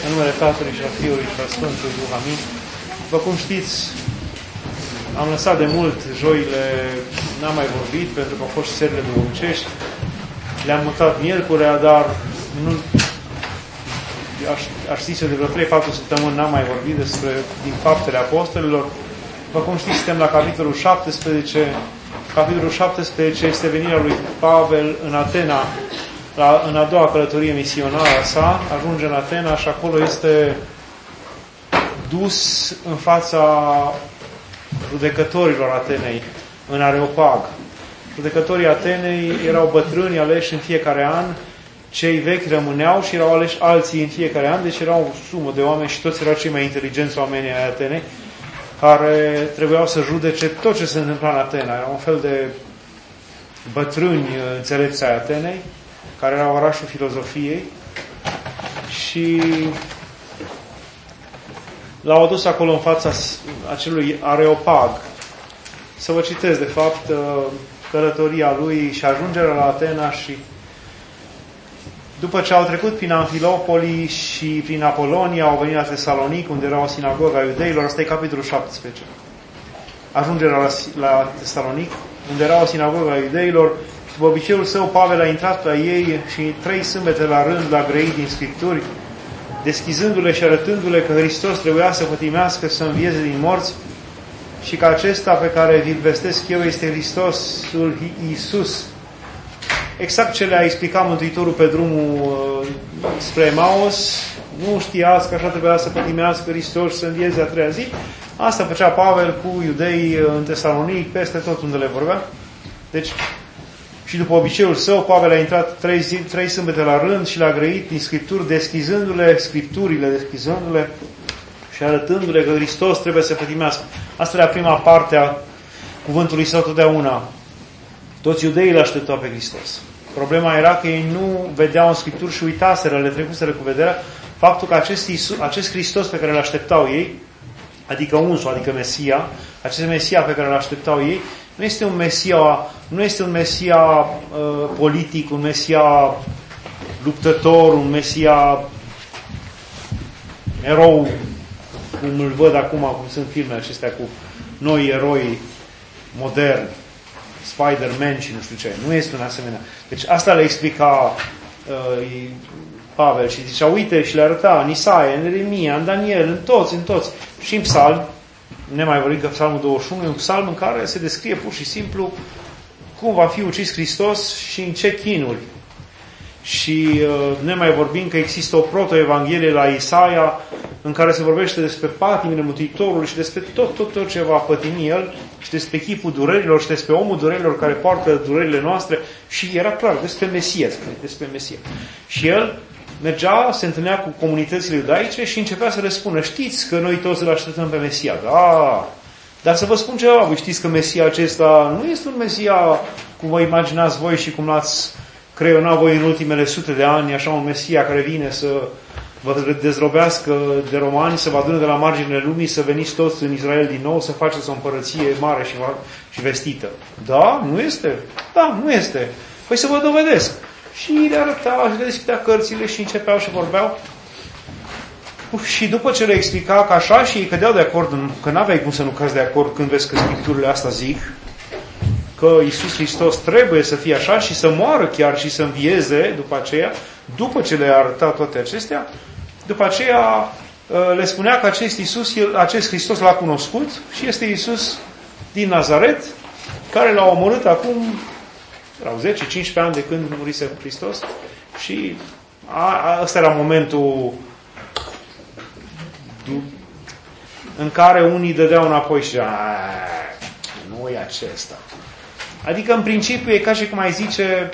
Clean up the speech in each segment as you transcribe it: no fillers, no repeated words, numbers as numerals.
În numele Tatălui și al Fiului și al Sfântului Duh, amin. După cum știți, am lăsat de mult joile, n-am mai vorbit, pentru că au fost și serile duhovnicești. Le-am mutat miercurea, dar nu, aș zice de vreo 3-4 săptămâni n-am mai vorbit din Faptele Apostolilor. După cum știți, suntem la capitolul 17. Capitolul 17 este venirea lui Pavel în Atena, în a doua călătorie misionară a sa. Ajunge în Atena și acolo este dus în fața judecătorilor Atenei, în Areopag. Judecătorii Atenei erau bătrâni aleși în fiecare an, cei vechi rămâneau și erau aleși alții în fiecare an, deci erau o sumă de oameni și toți erau cei mai inteligenți oameni ai Atenei, care trebuiau să judece tot ce se întâmpla în Atena. Era un fel de bătrâni înțelepți ai Atenei, care era orașul filozofiei, și l-au adus acolo în fața acelui Areopag. Să vă citesc, de fapt, călătoria lui și ajungerea la Atena. Și după ce au trecut prin Amfilopoli și prin Apolonia, au venit la Tesalonic, unde era o sinagogă a iudeilor. Asta e capitolul 17. Ajungerea la Tesalonic, unde era o sinagogă a iudeilor. După obiceiul său, Pavel a intrat la ei și 3 sâmbete la rând l-a grăit din Scripturi, deschizându-le și arătându-le că Hristos trebuia să pătimească, să învieze din morți și că acesta pe care vi-l vestesc eu este Hristosul Iisus. Exact ce le-a explicat Mântuitorul pe drumul spre Emaus. Nu știați că așa trebuia să pătimească Hristos și să învieze a 3-a zi. Asta făcea Pavel cu iudeii în Tesalonic, peste tot unde le vorbea. Deci, și după obiceiul său, Pavel a intrat 3 sâmbete la rând și l-a grăit din Scripturi, deschizându-le și arătându-le că Hristos trebuie să pătimească. Asta era prima parte a cuvântului său totdeauna. Toți iudeii îl așteptau pe Hristos. Problema era că ei nu vedeau în Scripturi și uitaseră, le trecuseră cu vederea faptul că acest Hristos pe care îl așteptau ei, adică unsul, adică Mesia, acest Mesia pe care îl așteptau ei, nu este un Mesia politic, un Mesia luptător, un Mesia erou, cum îl văd acum, cum sunt filmele acestea cu noi eroi moderni, Spider-Man și nu știu ce. Nu este un asemenea. Deci asta le explica Pavel și zicea, uite, și le arăta în Isaia, în Ieremia, în Daniel, în toți. Și în psalm, nemai vorbim că psalmul 21 e un psalm în care se descrie pur și simplu cum va fi ucis Hristos și în ce chinuri. Și ne mai vorbim că există o proto-evanghelie la Isaia în care se vorbește despre patimile Mântuitorului și despre tot ce va pătimi El și despre chipul durerilor și despre omul durerilor care poartă durerile noastre. Și era clar despre Mesia. Și El mergea, se întâlnea cu comunitățile iudaice și începea să le spună, știți că noi toți îl așteptăm pe Mesia. Da, dar să vă spun ceva, voi știți că Mesia acesta nu este un Mesia cum vă imaginați voi și cum l-ați creionat voi în ultimele sute de ani, așa un Mesia care vine să vă dezrobească de romani, să vă adune de la marginile lumii, să veniți toți în Israel din nou, să faceți o împărăție mare și vestită. Da, nu este. Da, nu este. Păi să vă dovedesc. Și le arăta și le deschidea cărțile și începeau și vorbeau. Și după ce le explica că așa și ei cădeau de acord, că n-aveai cum să nu cazi de acord când vezi că Scripturile asta zic, că Iisus Hristos trebuie să fie așa și să moară chiar și să învieze după aceea, după ce le-a arătat toate acestea, după aceea le spunea că acest Hristos l-a cunoscut și este Iisus din Nazaret, care l-a omorât acum, erau 10-15 ani de când murise Hristos și ăsta era momentul în care unii dădeau înapoi și nu e acesta. Adică, în principiu, e ca și cum ai zice,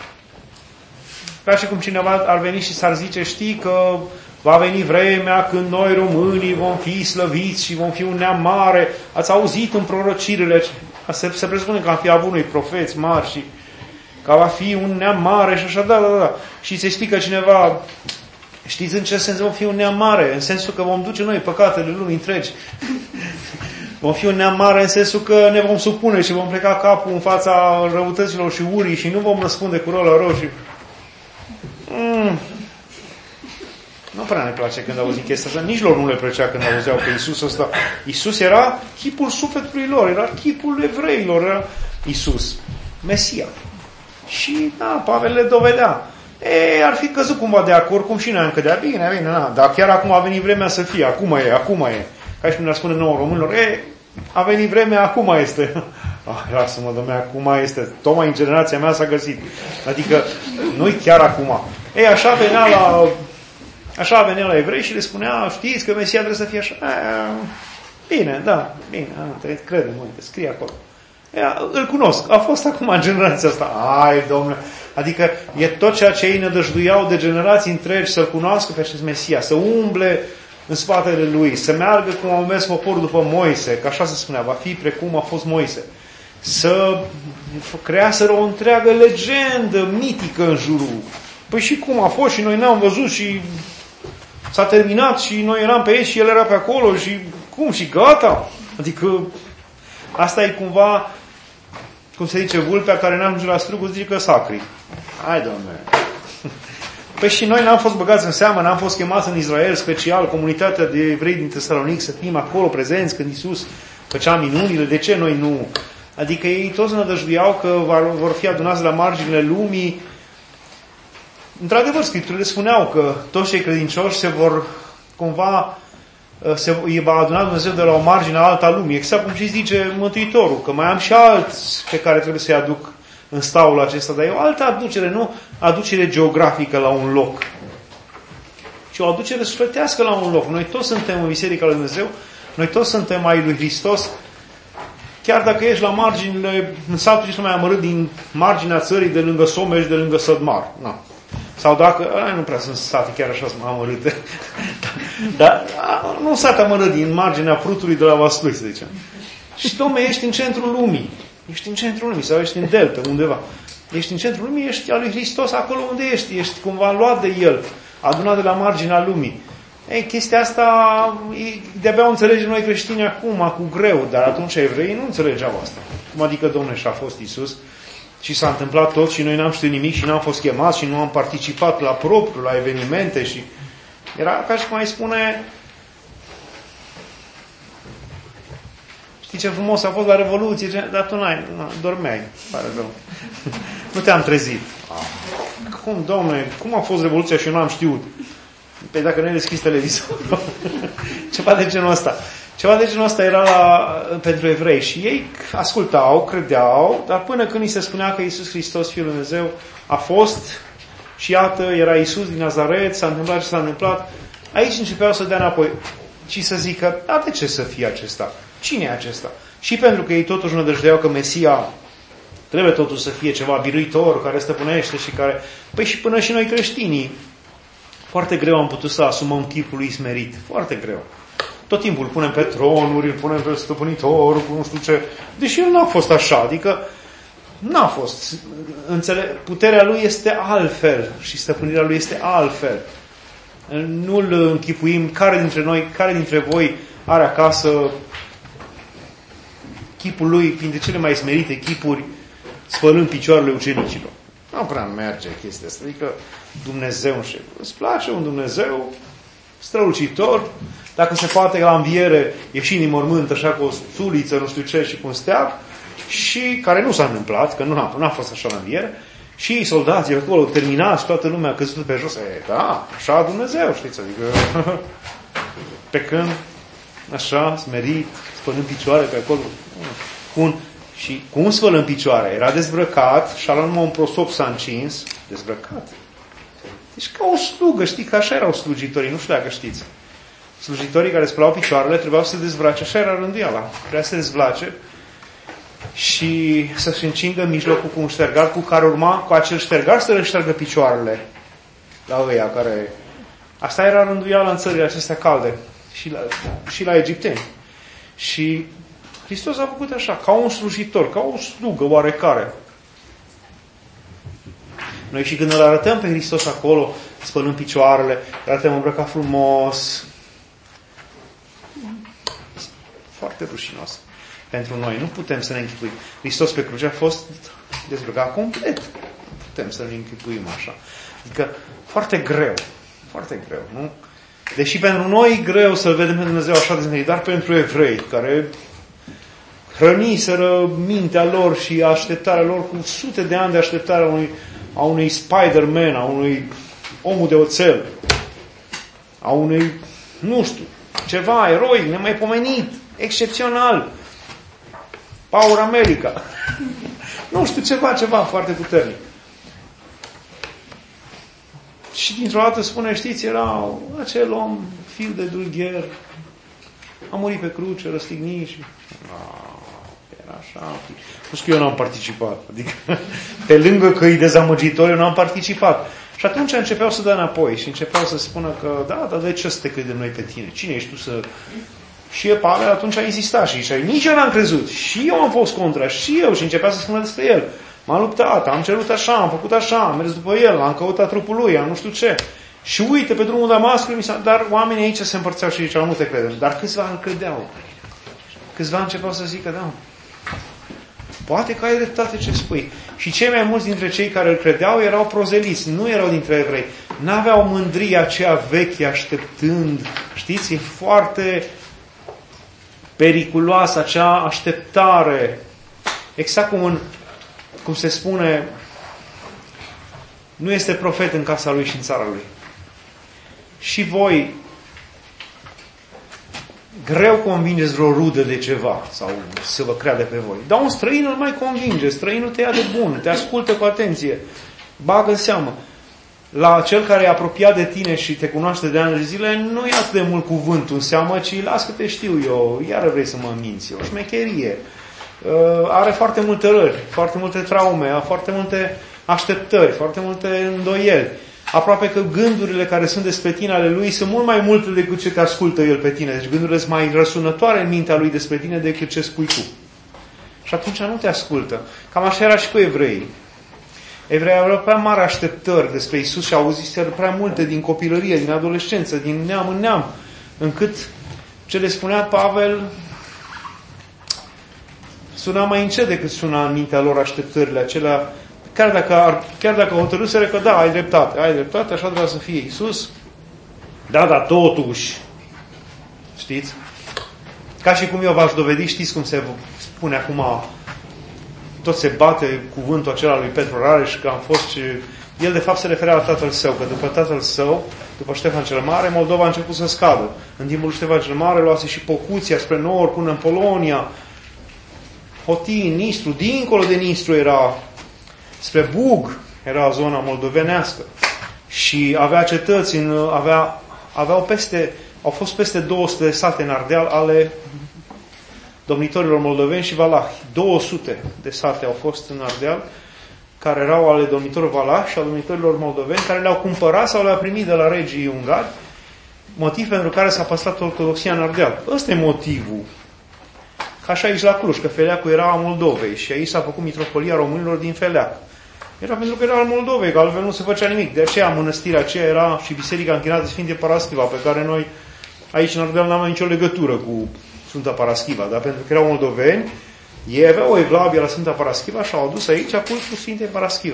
ca și cum cineva ar veni și s-ar zice, știi că va veni vremea când noi românii vom fi slăviți și vom fi un neam mare. Ați auzit în prorocirile, se presupune că am fi avut noi profeți mari și că va fi un neam mare și așa, da. Și se explică cineva, știți în ce sens vom fi un neam mare? În sensul că vom duce noi păcatele lumii întregi. Vom fi un neam mare în sensul că ne vom supune și vom pleca capul în fața răutăților și urii și nu vom răspunde cu rău la rău. Nu prea ne place când auzim chestia asta. Nici lor nu le plăcea când auzeau că Iisus ăsta. Iisus era chipul sufletului lor, era chipul evreilor, era Iisus, Mesia. Și, da, Pavel le dovedea. Ar fi căzut cumva de acord, cum și noi am cădea. Bine, dar chiar acum a venit vremea să fie, acum e. Ca și cum ne spune nouă românilor, a venit vremea, acum este. Lasă-mă, Doamne, acum este. Tocmai în generația mea s-a găsit. Adică, nu-i chiar acum. Așa venea la evrei și le spunea, știți că Mesia trebuie să fie așa. Bine, crede, te scrie acolo. Îl cunosc, a fost acum în generația asta. Domnule, adică e tot ceea ce ei nădăjduiau de generații întregi să-L cunoască pe acest Mesia, să umble în spatele Lui, să meargă cum a mers poporul după Moise, că așa se spunea, va fi precum a fost Moise. Să creaseră o întreagă legendă mitică în jurul. Păi și cum a fost și noi n-am văzut și s-a terminat și noi eram pe ei și el era pe acolo și cum și gata. Adică asta e cumva, cum se zice, vulpea care n-a ajuns la strugul, zice că sacri. Doamne. Păi și noi n-am fost băgați în seamă, n-am fost chemați în Israel special, comunitatea de evrei din Tesalonic, să fim acolo prezenți când Iisus făcea minunile. De ce noi nu? Adică ei toți nădăjduiau că vor fi adunați la marginile lumii. Într-adevăr, Scripturile spuneau că toți cei credincioși se vor cumva îi va aduna Dumnezeu de la o margine alta a lumii. Exact cum și zice Mântuitorul, că mai am și alți pe care trebuie să-i aduc în staul acesta, dar e o altă aducere, nu aducere geografică la un loc, ci o aducere sufletească la un loc. Noi toți suntem în Biserica lui Dumnezeu, noi toți suntem ai lui Hristos, chiar dacă ești la marginile, în satul cel mai amărât din marginea țării, de lângă Someș, de lângă Sădmar. Sau dacă, nu prea sunt sate chiar așa amărâte, dar nu sate amărât din marginea Prutului de la Vaslui, să zicem. Și, dom'le, ești în centrul lumii. Ești în centrul lumii sau ești în delta, undeva. Ești în centrul lumii, ești al lui Hristos acolo unde ești. Ești cumva luat de El, adunat de la marginea lumii. Chestia asta de-abia o înțelegem noi creștini acum, cu greu, dar atunci evreii nu înțelegeau asta. Cum adică, dom'le, și-a fost Iisus și s-a întâmplat tot și noi n-am știut nimic și n-am fost chemați și nu am participat la propriu, la evenimente și era ca și cum ai spune, știi ce frumos a fost la Revoluție, dar tu dormeai, pare rău. Nu te-am trezit. Cum, dom'le, cum a fost Revoluția și eu n-am știut? Păi dacă nu ai deschis televizorul. Ceva de genul ăsta. Ceva de genul ăsta era pentru evrei și ei ascultau, credeau, dar până când îi se spunea că Iisus Hristos, Fiul lui Dumnezeu, a fost și iată, era Iisus din Nazaret, s-a întâmplat ce s-a întâmplat, aici începeau să dea înapoi și să zică, de ce să fie acesta? Cine e acesta? Și pentru că ei totuși nădăjdeau că Mesia trebuie totuși să fie ceva biruitor, care stăpânește și care... Păi și până și noi creștinii, foarte greu am putut să asumăm chipul lui smerit. Foarte greu. Tot timpul îl punem pe tronuri, îl punem pe stăpânitor, cu nu știu ce. Deși el n-a fost așa, adică n-a fost. Puterea lui este altfel și stăpânirea lui este altfel. Nu-l închipuim. Care dintre noi, care dintre voi are acasă chipul lui, printre cele mai smerite chipuri, spălând picioarele ucenicilor? Nu prea merge chestia asta. Adică Dumnezeu în șef. Îți place un Dumnezeu strălucitor, dacă se poate la înviere ieși din mormânt așa cu o suliță, nu știu ce, și cu un steag, și care nu s-a întâmplat, că nu a fost așa la înviere, și soldații acolo terminați, toată lumea a căzut pe jos. Da, așa Dumnezeu, știți, adică pe când așa, smerit, spălând picioare pe acolo. Și cum spălând picioare? Era dezbrăcat și ala numai un prosop s-a încins, dezbrăcat. Deci ca o slugă, știi, că așa erau slujitorii, nu știu dacă știți. Slujitorii care spălau picioarele trebuiau să se dezbrace, așa era rânduiala. Trebuia să se dezbrace și să-și încingă în mijlocul cu un ștergar, cu care urma cu acel ștergar să le ștergă picioarele la ăia care... Asta era rânduiala în țările acestea calde și la egipteni. Și Hristos a făcut așa, ca un slujitor, ca o slugă oarecare. Noi și când îl arătăm pe Hristos acolo, spălând picioarele, îl arătăm îmbrăcat frumos, foarte rușinos pentru noi. Nu putem să ne închipuim. Hristos pe cruce a fost dezbrăcat complet. Nu putem să ne închipuim așa. Adică foarte greu. Foarte greu, nu? Deși pentru noi e greu să-L vedem pe Dumnezeu așa de zmerit, dar pentru evrei, care hrăniseră mintea lor și așteptarea lor cu sute de ani de așteptare a unui Spider-Man, a unui omul de oțel, a unui, nu știu, ceva eroic, nemaipomenit, excepțional, Power America. Nu știu, ceva foarte puternic. Și dintr-o dată spune, știți, era acel om, fiu de dulgher, a murit pe cruce, răstignit și... Era așa... Nu știu că eu n-am participat. Adică, pe lângă că e dezamăgitor, eu n-am participat. Și atunci începeau să dea înapoi și începeau să spună că, da, dar de ce să te credem noi pe tine? Cine ești tu să... Și Pavel atunci a insistat și zicea, nici eu n-am crezut. Și eu am fost contra, și eu. Și începea să spună despre el. M-am luptat, am cerut așa, am făcut așa, am mers după el, am căutat trupul lui, am nu știu ce. Și uite, pe drumul Damascului, dar oamenii aici se împărțeau și ziceau, nu te credem. Dar câțiva îl credeau. Câțiva începeau să zică, da, poate că ai dreptate ce spui. Și cei mai mulți dintre cei care îl credeau erau prozeliți, nu erau dintre evrei. N-aveau mândria aceea veche, așteptând. Știți, e foarte periculoasă acea așteptare. Exact cum se spune, nu este profet în casa lui și în țara lui. Și voi greu convingeți vreo rudă de ceva sau să vă creadă pe voi. Dar un străin îl mai convinge, străinul te ia de bun, te ascultă cu atenție, bagă în seamă. La cel care e apropiat de tine și te cunoaște de ani de zile, nu ia atât de mult cuvântul în seamă, ci las că te știu eu, iară vrei să mă minți, o șmecherie. Are foarte multe rări, foarte multe traume, foarte multe așteptări, foarte multe îndoieli. Aproape că gândurile care sunt despre tine ale lui sunt mult mai multe decât ce te ascultă el pe tine. Deci gândurile sunt mai răsunătoare în mintea lui despre tine decât ce spui tu. Și atunci nu te ascultă. Cam așa era și cu evreii. Evreii aveau prea mari așteptări despre Iisus și auziseră prea multe din copilărie, din adolescență, din neam în neam, încât ce le spunea Pavel suna mai încet decât suna în mintea lor așteptările acelea. Chiar dacă hotărâsere că da, ai dreptate, așa trebuie să fie Iisus. Da, dar totuși, știți? Ca și cum eu v-aș dovedi, știți cum se spune acum, tot se bate cuvântul acela lui Petru Rareș, că am fost și... El de fapt se referea la tatăl său, că după tatăl său, după Ștefan cel Mare, Moldova a început să scadă. În timpul lui Ștefan cel Mare luase și Pocuția spre nord, până în Polonia, Hotin, Nistru, dincolo de Nistru era... Spre Bug era zona moldovenească și avea cetăți, au fost peste 200 de sate în Ardeal ale domnitorilor moldoveni și valahi. 200 de sate au fost în Ardeal, care erau ale domnitorilor valahi și ale domnitorilor moldoveni, care le-au cumpărat sau le-au primit de la regii ungari, motiv pentru care s-a păstrat ortodoxia în Ardeal. Ăsta e motivul. Ca și aici la Cluj, că Feleacul era a Moldovei și aici s-a făcut mitropolia românilor din Feleac. Era pentru că era al Moldovei, că altfel nu se făcea nimic. De aceea mănăstirea aceea era și biserica închinată Sfinte Paraschiva, pe care noi aici în Ardeal n-am nicio legătură cu Sfânta Paraschiva, dar pentru că erau moldoveni, ei aveau o evlavie la Sfânta Paraschiva și au adus aici cultul Sfinte Paraschiva.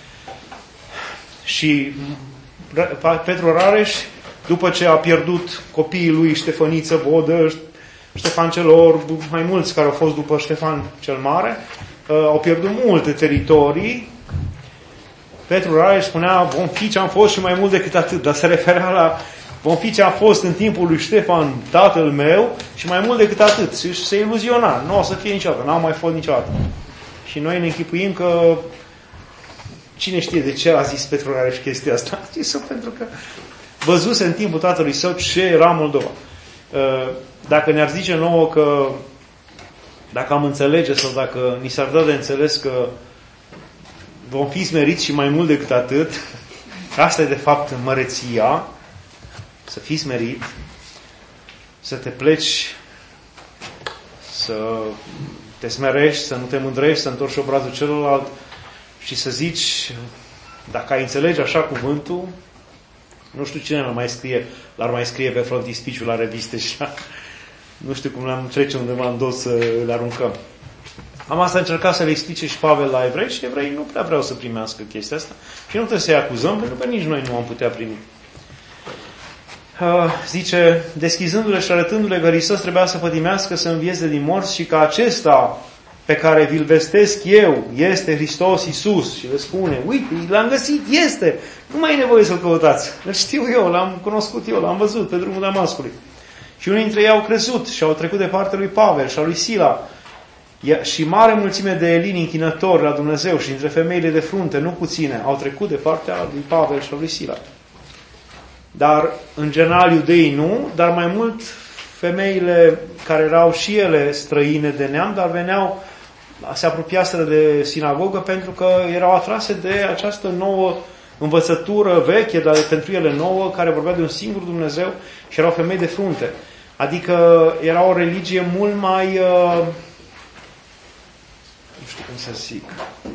Și Petru Rareș, după ce a pierdut copiii lui Ștefăniță, Vodă, Ștefan Celor, mai mulți care au fost după Ștefan cel Mare, au pierdut multe teritorii. Petru Rareș spunea, vom fi ce am fost și mai mult decât atât, dar se referea la vom fi ce am fost în timpul lui Ștefan, tatăl meu, și mai mult decât atât. Și se iluziona, nu o să fie niciodată, n-am mai fost niciodată. Și noi ne închipuim că cine știe de ce a zis Petru Rareș chestia asta? Zis-o pentru că văzuse în timpul tatălui său ce era Moldova. Dacă ne-ar zice nouă că dacă am înțelege sau dacă ni s-ar da de înțeles că vom fi smeriți și mai mult decât atât, asta e de fapt măreția, să fii smerit, să te pleci, să te smerești, să nu te mândrești, să întorci obrazul celălalt și să zici, dacă ai înțelege așa cuvântul, nu știu cine l-ar mai scrie pe frontispiciul la reviste și nu știu cum l-am trece undeva în dos să le aruncăm. Am asta încercat să le explice și Pavel la evrei și evrei nu prea vreau să primească chestia asta și nu trebuie să-i acuzăm pentru că nici noi nu am putea primi. zice, deschizându-le și arătându-le că Hristos trebuia să pătimească, să învieze din morți și că acesta pe care vi-l vestesc eu este Hristos Iisus. Și le spune, uite, l-am găsit, este, nu mai e nevoie să-l căutați. Îl știu eu, l-am cunoscut eu, l-am văzut pe drumul Damascului. Și unii dintre ei au crezut și au trecut de partea lui Pavel și a lui Sila. Și mare mulțime de elini închinători la Dumnezeu și dintre femeile de frunte, nu puține, au trecut de partea lui Pavel și a lui Sila. Dar, în general, iudeii nu, dar mai mult femeile care erau și ele străine de neam, dar veneau, se apropiaseră de sinagogă pentru că erau atrase de această nouă învățătură veche, dar pentru ele nouă, care vorbea de un singur Dumnezeu și erau femei de frunte. Adică era o religie mult mai, nu știu cum să zic,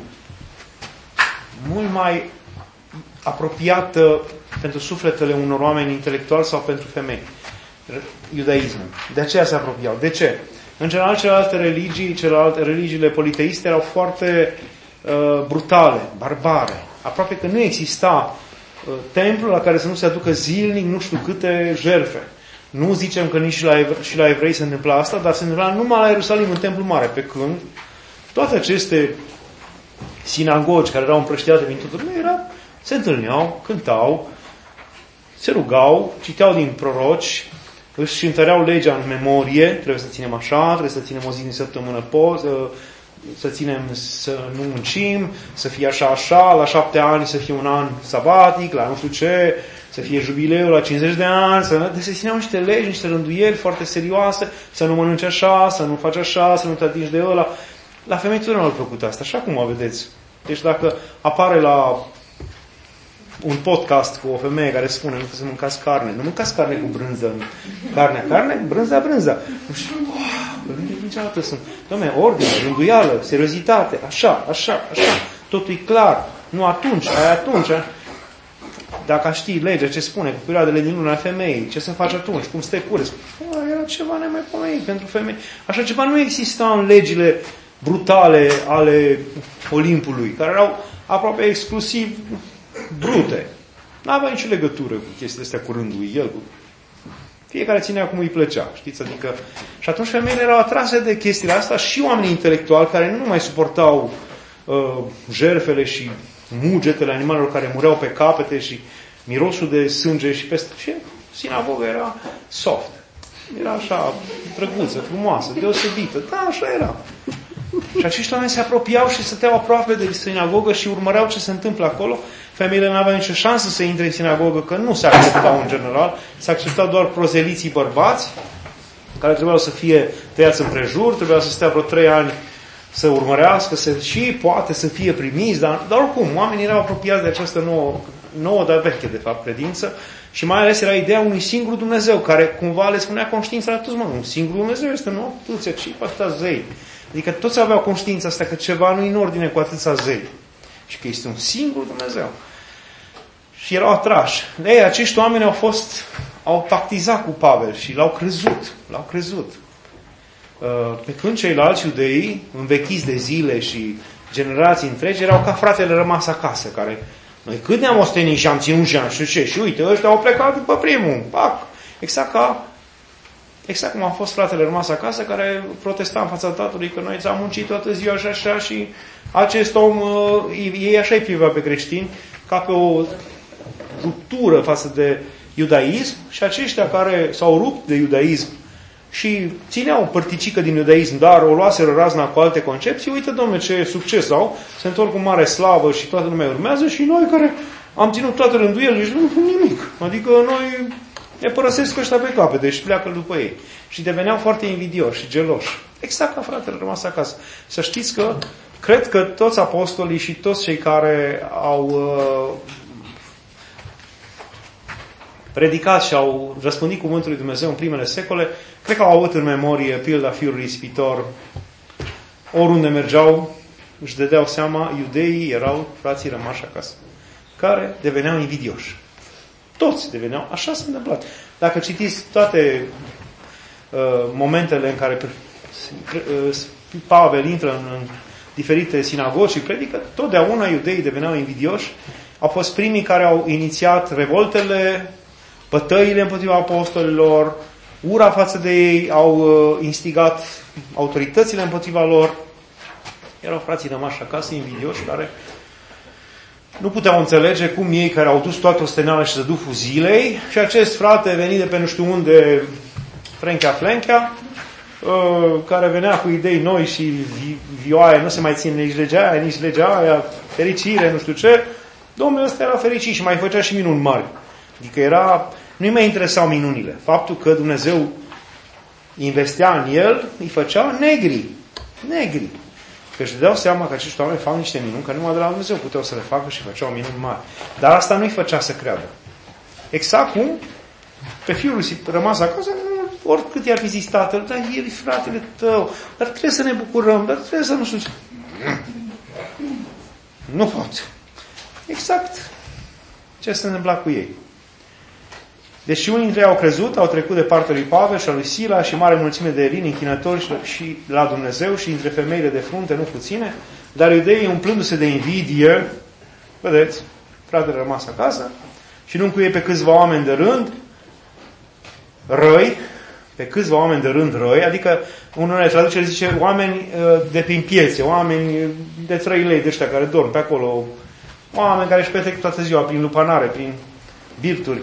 mult mai apropiată pentru sufletele unor oameni intelectuali sau pentru femei. Iudaismul. De aceea se apropiau. De ce? În general, celelalte religiile politeiste erau foarte brutale, barbare. Aproape că nu exista templu la care să nu se aducă zilnic nu știu câte jertfe. Nu zicem că nici și la evrei se întâmpla asta, dar se întâmpla numai la Ierusalim, în templu mare, pe când toate aceste sinagogi care erau împrăștiate din totul, se întâlneau, cântau, se rugau, citeau din proroci, își întăreau legea în memorie, trebuie să ținem așa, trebuie să ținem o zi din săptămână, să ținem, să nu muncim, să fie așa, la 7 ani să fie un an sabatic, la nu știu ce, să fie jubileul la 50 de ani, deci se țineau niște legi, niște rânduieli foarte serioase, să nu mănânci așa, să nu faci așa, să nu te atingi de ăla. La femei totdeauna au plăcut asta, așa cum o vedeți. Deci dacă apare la un podcast cu o femeie care spune, nu trebuie să mâncați carne, nu mâncați carne cu brânză, carne, brânza. Nu știu, niciodată sunt. Doamne, ordine, rânduială, seriozitate, așa, totul e clar. Nu atunci, atunci. Dacă știi legea, ce spune, cu perioadele din luna femeii, ce să faci atunci, cum să te curezi. Era ceva nemaipomenit pentru femei. Așa ceva nu exista în legile brutale ale Olimpului, care erau aproape exclusiv brute. N-avea nicio legătură cu chestiile astea cu rânduiel. Fiecare ținea cum îi plăcea, știți? Adică, și atunci femeile erau atrase de chestiile astea și oamenii intelectuali care nu mai suportau jertfele și mugetele animalelor care mureau pe capete și mirosul de sânge și peste. Și sinagoga era soft. Era așa drăguță, frumoasă, deosebită. Da, așa era. Și acești oameni se apropiau și stăteau aproape de sinagogă și urmăreau ce se întâmplă acolo. Femeile nu aveau nicio șansă să intre în sinagogă, că nu se acceptau în general. Se acceptau doar prozeliții bărbați, care trebuiau să fie tăiați împrejur, trebuiau să stea vreo 3 ani să urmărească și poate să fie primiți, dar oricum, oamenii erau apropiați de această nouă, dar veche, de fapt, credință și mai ales era ideea unui singur Dumnezeu, care cumva le spunea conștiința la toți, un singur Dumnezeu este, nu atâția, ci cu atâta zei. Adică toți aveau conștiința asta că ceva nu e în ordine cu atâția zei și că este un singur Dumnezeu. Și erau atrași. Ei, acești oameni au pactizat cu Pavel și l-au crezut. Pe când ceilalți iudei, învechiți de zile și generații întregi, erau ca fratele rămas acasă, care noi cât ne-am ostenit și am ținut și am știu ce, și uite, ăștia au plecat după primul, pac! Exact cum a fost fratele rămas acasă, care protesta în fața tatălui că noi ți-am muncit toată ziua și așa și acest om, ei așa îi privea pe creștini, ca pe o ruptură față de iudaism și aceștia care s-au rupt de iudaism și țineau părticică din iudaism, dar o luaseră razna cu alte concepții, uite, dom'le, ce succes au, se întorc cu mare slavă și toată lumea urmează și noi care am ținut toate rânduielile și nu nimic. Adică noi ne părăsesc ăștia pe capete și pleacă după ei. Și deveneau foarte invidioși și geloși. Exact ca fratele rămas acasă. Să știți că cred că toți apostolii și toți cei care au predicat și au răspândit cuvântul lui Dumnezeu în primele secole, cred că au avut în memorie pilda fiului ispitor. Oriunde mergeau, își dădeau seama, iudeii erau frații rămași acasă, care deveneau invidioși. Toți deveneau, așa s-a întâmplat. Dacă citiți toate momentele în care Pavel intră în diferite sinagogi și predică, totdeauna iudeii deveneau invidioși. Au fost primii care au inițiat revoltele bătăile împotriva apostolilor, ura față de ei, au instigat autoritățile împotriva lor. Erau frații rămași acasă, invidioși, care nu puteau înțelege cum ei care au dus toată osteneala și zăduful zilei și acest frate venit de pe nu știu unde, Flenchea, care venea cu idei noi și vioaie, nu se mai ține nici legea aia, nici legea aia, fericire, nu știu ce, Domnul ăsta era fericit și mai făcea și minuni mari. Adică nu-i mai interesau minunile. Faptul că Dumnezeu investea în el, îi făcea negri. Că își dădeau seama că acești oameni fac niște minuni, că numai de la Dumnezeu puteau să le facă și făceau minuni mari. Dar asta nu-i făcea să creadă. Exact cum pe fiul lui rămas acasă, oricât i-ar fi zis tatăl, dar el e fratele tău, dar trebuie să ne bucurăm, dar trebuie să nu știu ce. Nu pot. Exact ce se întâmpla cu ei. Deci unii dintre ei au crezut, au trecut de partea lui Pavel și a lui Sila și mare mulțime de elini închinători și la Dumnezeu și între femeile de frunte, nu puține, dar iudeii umplându-se de invidie, vedeți, fratele rămas acasă, și nu cu ei pe câțiva oameni de rând, răi, adică unul traducere zice oameni de prin piețe, oameni de 3 lei de ăștia care dorm pe acolo, oameni care își petrec toată ziua prin lupanare, prin birturi.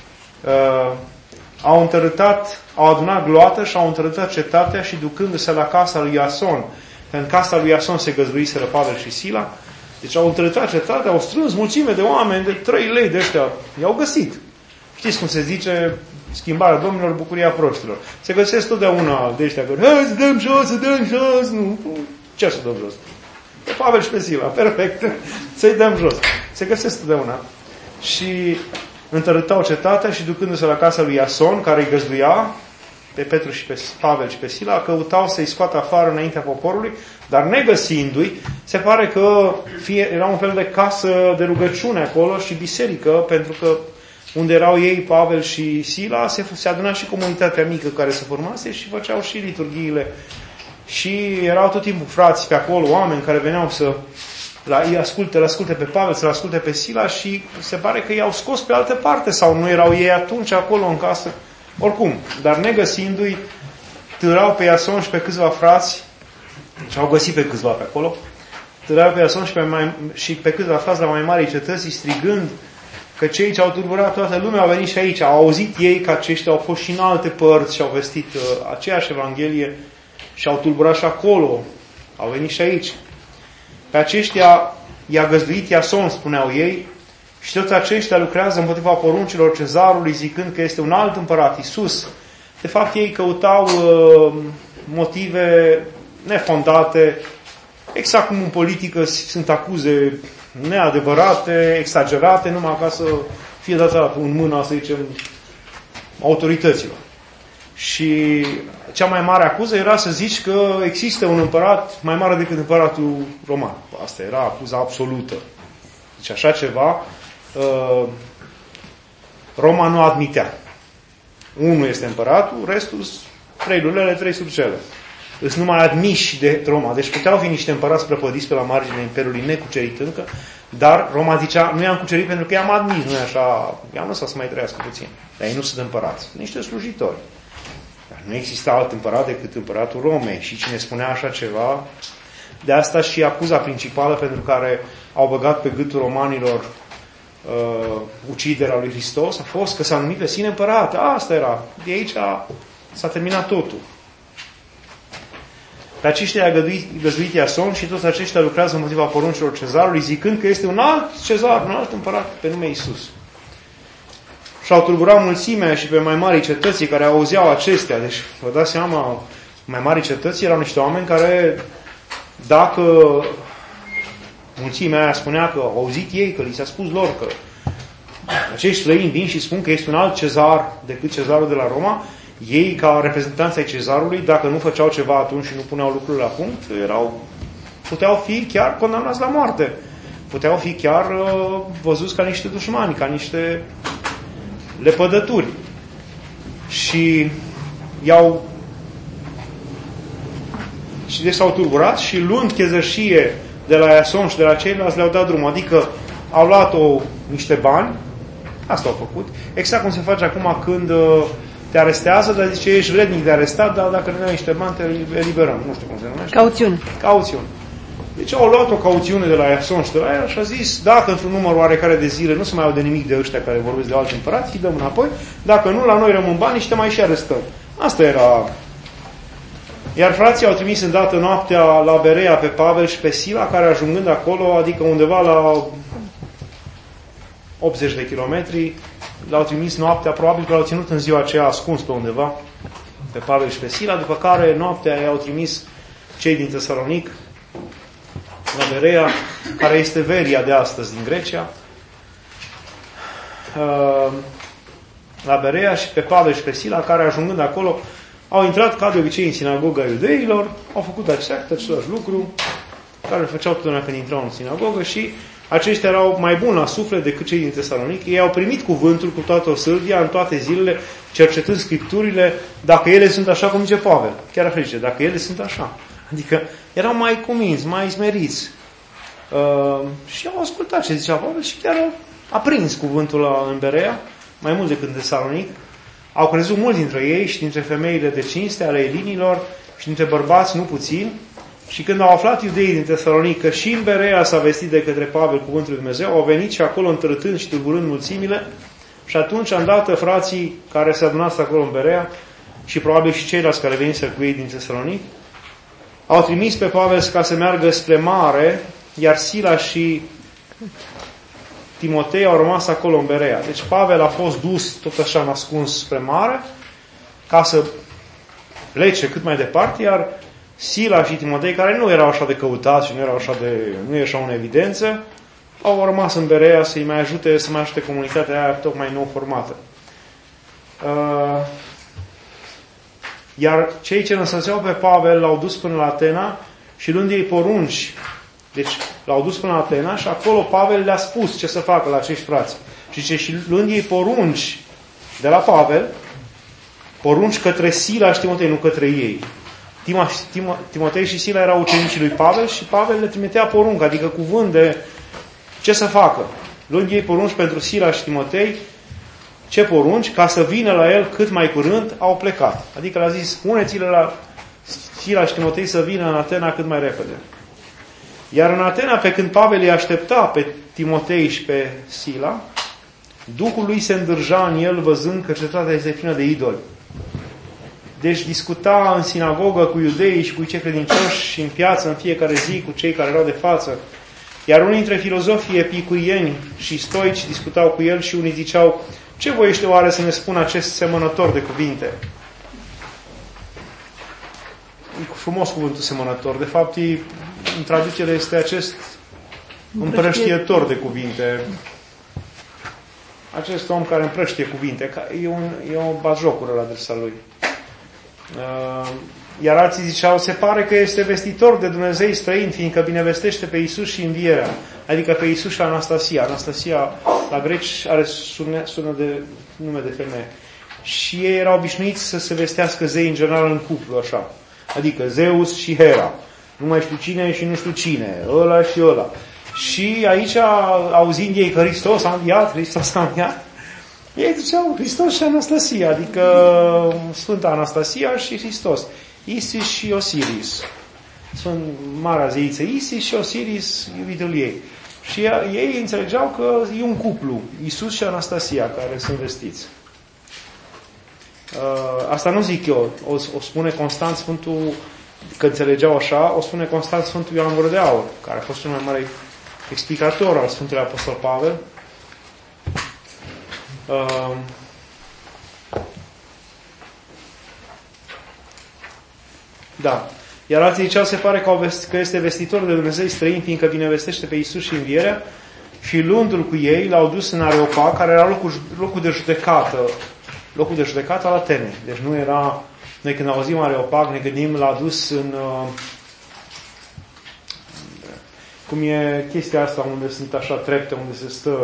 Au adunat gloată și au întărâtat cetatea și ducându-se la casa lui Iason. În casa lui Iason se găzduiseră Pavel și Sila. Deci au întărâtat cetatea, au strâns mulțime de oameni de 3 lei de ăștia. I-au găsit. Știți cum se zice schimbarea domnilor, bucuria proștilor. Se găsesc totdeauna de ăștia care, hai să dăm jos, nu. Ce să dăm jos? Pe Pavel și pe Sila, perfect. Să-i dăm jos. Se găsesc totdeauna. Și întărâtau cetatea și ducându-se la casa lui Iason, care îi găzduia pe Petru și pe Pavel și pe Sila, căutau să-i scoată afară înaintea poporului, dar negăsindu-i, se pare că era un fel de casă de rugăciune acolo și biserică, pentru că unde erau ei, Pavel și Sila, se aduna și comunitatea mică care se formase și făceau și liturghiile. Și erau tot timpul frați pe acolo, oameni care veneau să îi asculte pe Pavel, să-l asculte pe Sila și se pare că i-au scos pe altă parte sau nu erau ei atunci acolo în casă. Oricum, dar negăsindu-i, târau pe Iason și pe câțiva frați, și au găsit pe câțiva pe acolo, târau pe Iason și pe câțiva frați la mai mari cetății, strigând că cei ce au tulburat toată lumea au venit și aici. Au auzit ei că aceștia au fost și în alte părți și au vestit aceeași Evanghelie și au tulburat și acolo. Au venit și aici. Pe aceștia i-a găzduit Iason, spuneau ei, și toți aceștia lucrează împotriva poruncilor cezarului, zicând că este un alt împărat, Iisus. De fapt, ei căutau motive nefondate, exact cum în politică sunt acuze neadevărate, exagerate, numai ca să fie dată în mână, să zicem, autorităților. Și cea mai mare acuză era să zici că există un împărat mai mare decât împăratul roman. Asta era acuza absolută. Deci așa ceva Roma nu admitea. Unul este împăratul, restul 3 lulele, 3 surcele. Îs numai admiși de Roma. Deci puteau fi niște împărați prăpădiți pe la marginea Imperiului necucerit încă, dar Roma zicea, nu i-am cucerit pentru că i-am admis, nu e așa, i-am lăsat să mai trăiască puțin. Dar ei nu sunt împărați, niște slujitori. Dar nu exista alt împărat decât împăratul Romei și cine spunea așa ceva, de asta și acuza principală pentru care au băgat pe gâtul romanilor uciderea lui Hristos a fost că s-a numit pe sine împărat. Asta era. De aici s-a terminat totul. Pe aceștia i-a găzduit Iason și toți aceștia lucrează împotriva poruncilor cezarului, zicând că este un alt cezar, un alt împărat pe nume Iisus. Și-au tulburat mulțimea și pe mai mari cetății care auzeau acestea. Deci, vă dați seama, mai mari cetății erau niște oameni care, dacă mulțimea aia spunea că au auzit ei, că li s-a spus lor că acești străini vin și spun că este un alt cezar decât cezarul de la Roma, ei, ca reprezentanți ai cezarului, dacă nu făceau ceva atunci și nu puneau lucrurile la punct, puteau fi chiar condamnați la moarte. Puteau fi chiar văzuți ca niște dușmani, ca niște lepădături. Și deci s-au tulburat și luând chezășie de la Iason și de la ceilalți le-au dat drum. Adică au luat niște bani Asta au făcut. Exact cum se face acum când te arestează, dar zice, ești vrednic de arestat, dar dacă nu ai niște bani, te eliberăm. Nu știu cum se numește. Cauțiune. Cauțiune. Deci au luat o cauțiune de la Iason și de la el și a zis, dacă într-un număr oarecare de zile nu se mai aude nimic de ăștia care vorbesc de alți împărați, îi dăm înapoi, dacă nu, la noi rămân bani și te mai și arestăm. Asta era. Iar frații au trimis îndată noaptea la Berea pe Pavel și pe Sila, care ajungând acolo, adică undeva la 80 de kilometri, l-au trimis noaptea, probabil că l-au ținut în ziua aceea ascuns pe undeva, pe Pavel și pe Sila, după care noaptea i-au trimis cei din Tesalonic la Berea, care este Veria de astăzi din Grecia, la Berea și pe Pavel și pe Sila, care ajungând acolo au intrat ca de obicei în sinagoga iudeilor, au făcut același lucru care îl făceau totdeauna când intrau în sinagogă și aceștia erau mai buni la suflet decât cei din Tesalonic. Ei au primit cuvântul cu toată o sârdia în toate zilele, cercetând Scripturile, dacă ele sunt așa cum zice Pavel. Chiar așa zice, dacă ele sunt așa. Adică erau mai cuminți, mai smeriți. Și au ascultat ce zicea Pavel și chiar a prins cuvântul în Berea, mai mult decât în Tesalonic. Au crezut mulți dintre ei și dintre femeile de cinste ale elinilor și dintre bărbați nu puțini. Și când au aflat iudeii din Tesalonic că și în Berea s-a vestit de către Pavel cuvântul lui Dumnezeu, au venit și acolo întărâtând și tulburând mulțimile. Și atunci, îndată, frații care se adunaseră acolo în Berea și probabil și ceilalți care veniseră cu ei din Tesalonic, au trimis pe Pavel ca să meargă spre mare, iar Sila și Timotei au rămas acolo în Berea. Deci Pavel a fost dus tot așa ascuns spre mare ca să plece cât mai departe, iar Sila și Timotei, care nu erau așa de căutați și nu ieșau în evidență, au rămas în Berea să-i mai ajute, să mai ajute comunitatea aia tocmai nou formată. Iar cei ce însoțeau pe Pavel l-au dus până la Atena și luând ei porunci, deci l-au dus până la Atena și acolo Pavel le-a spus ce să facă la acești frați. Și luând ei porunci de la Pavel, porunci către Sila și Timotei, nu către ei. Timotei și Sila erau ucenicii lui Pavel și Pavel le trimitea porunc, adică cuvânt de ce să facă. Luând ei porunci pentru Sila și Timotei, ce porunci? Ca să vină la el cât mai curând, au plecat. Adică le-a zis, puneți-le la Sila și Timotei să vină în Atena cât mai repede. Iar în Atena, pe când Pavel îi aștepta pe Timotei și pe Sila, Duhul lui se îndârja în el văzând că cetatea este plină de idoli. Deci discuta în sinagogă cu iudeii și cu cei credincioși și în piață în fiecare zi cu cei care erau de față. Iar unii dintre filozofii epicuieni și stoici discutau cu el și unii ziceau, ce voiește oare să ne spună acest semănător de cuvinte? E frumos cuvântul semănător. De fapt, în traducere este acest împrăștietor de cuvinte. Acest om care împrăștie cuvinte. E o batjocură la adresa lui. Iar alții ziceau, se pare că este vestitor de Dumnezei străini, fiindcă binevestește pe Iisus și învierea. Adică pe Iisus și Anastasia. Anastasia, la greci, sună de nume de femeie. Și ei erau obișnuiți să se vestească zei în general în cuplu, așa. Adică Zeus și Hera. Nu mai știu cine și nu știu cine. Ăla și ăla. Și aici, auzind ei că Hristos a înviat, ei ziceau Hristos și Anastasia, adică Sfânta Anastasia și Hristos. Isis și Osiris. Sunt marea zeiță Isis și Osiris, iubitul ei. Și ei înțelegeau că e un cuplu, Isus și Anastasia, care sunt vestiți. Asta nu zic eu, o spune constant Sfântul, că înțelegeau așa, o spune constant Sfântul Ioan Gură de Aur, care a fost cel mai mare explicator al Sfântului Apostol Pavel. Da. Iar alții ziceau, se pare că este vestitor de Dumnezeu străin, fiindcă binevestește pe Iisus și învierea, și luându-l cu ei, l-au dus în Areopag, care era locul de judecată al Atenei. Deci nu era, noi când auzim Areopag, ne gândim, l-a dus în cum e chestia asta unde sunt așa trepte, unde se stă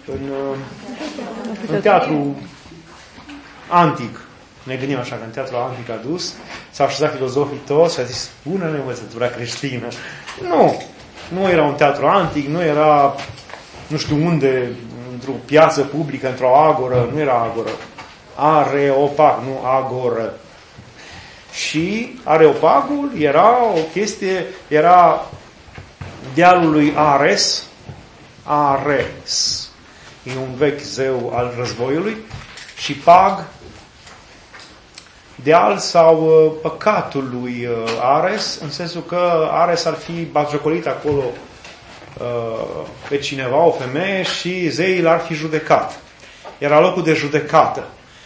în teatru antic. Ne gândim așa că în teatru antic a dus, s-au așezat filozofii toți și a zis, bună învățătura creștină. Nu era un teatru antic, nu era nu știu unde, într-o piață publică, într-o agoră, nu era agoră, Areopag, nu agoră. Și Areopagul era o chestie, era dealul lui Ares, Ares, e un vechi zeu al războiului, și Pag, deal sau păcatul lui Ares, în sensul că Ares ar fi batjocolit acolo pe cineva, o femeie, și zeii l-ar fi judecat. Era locul de judecată.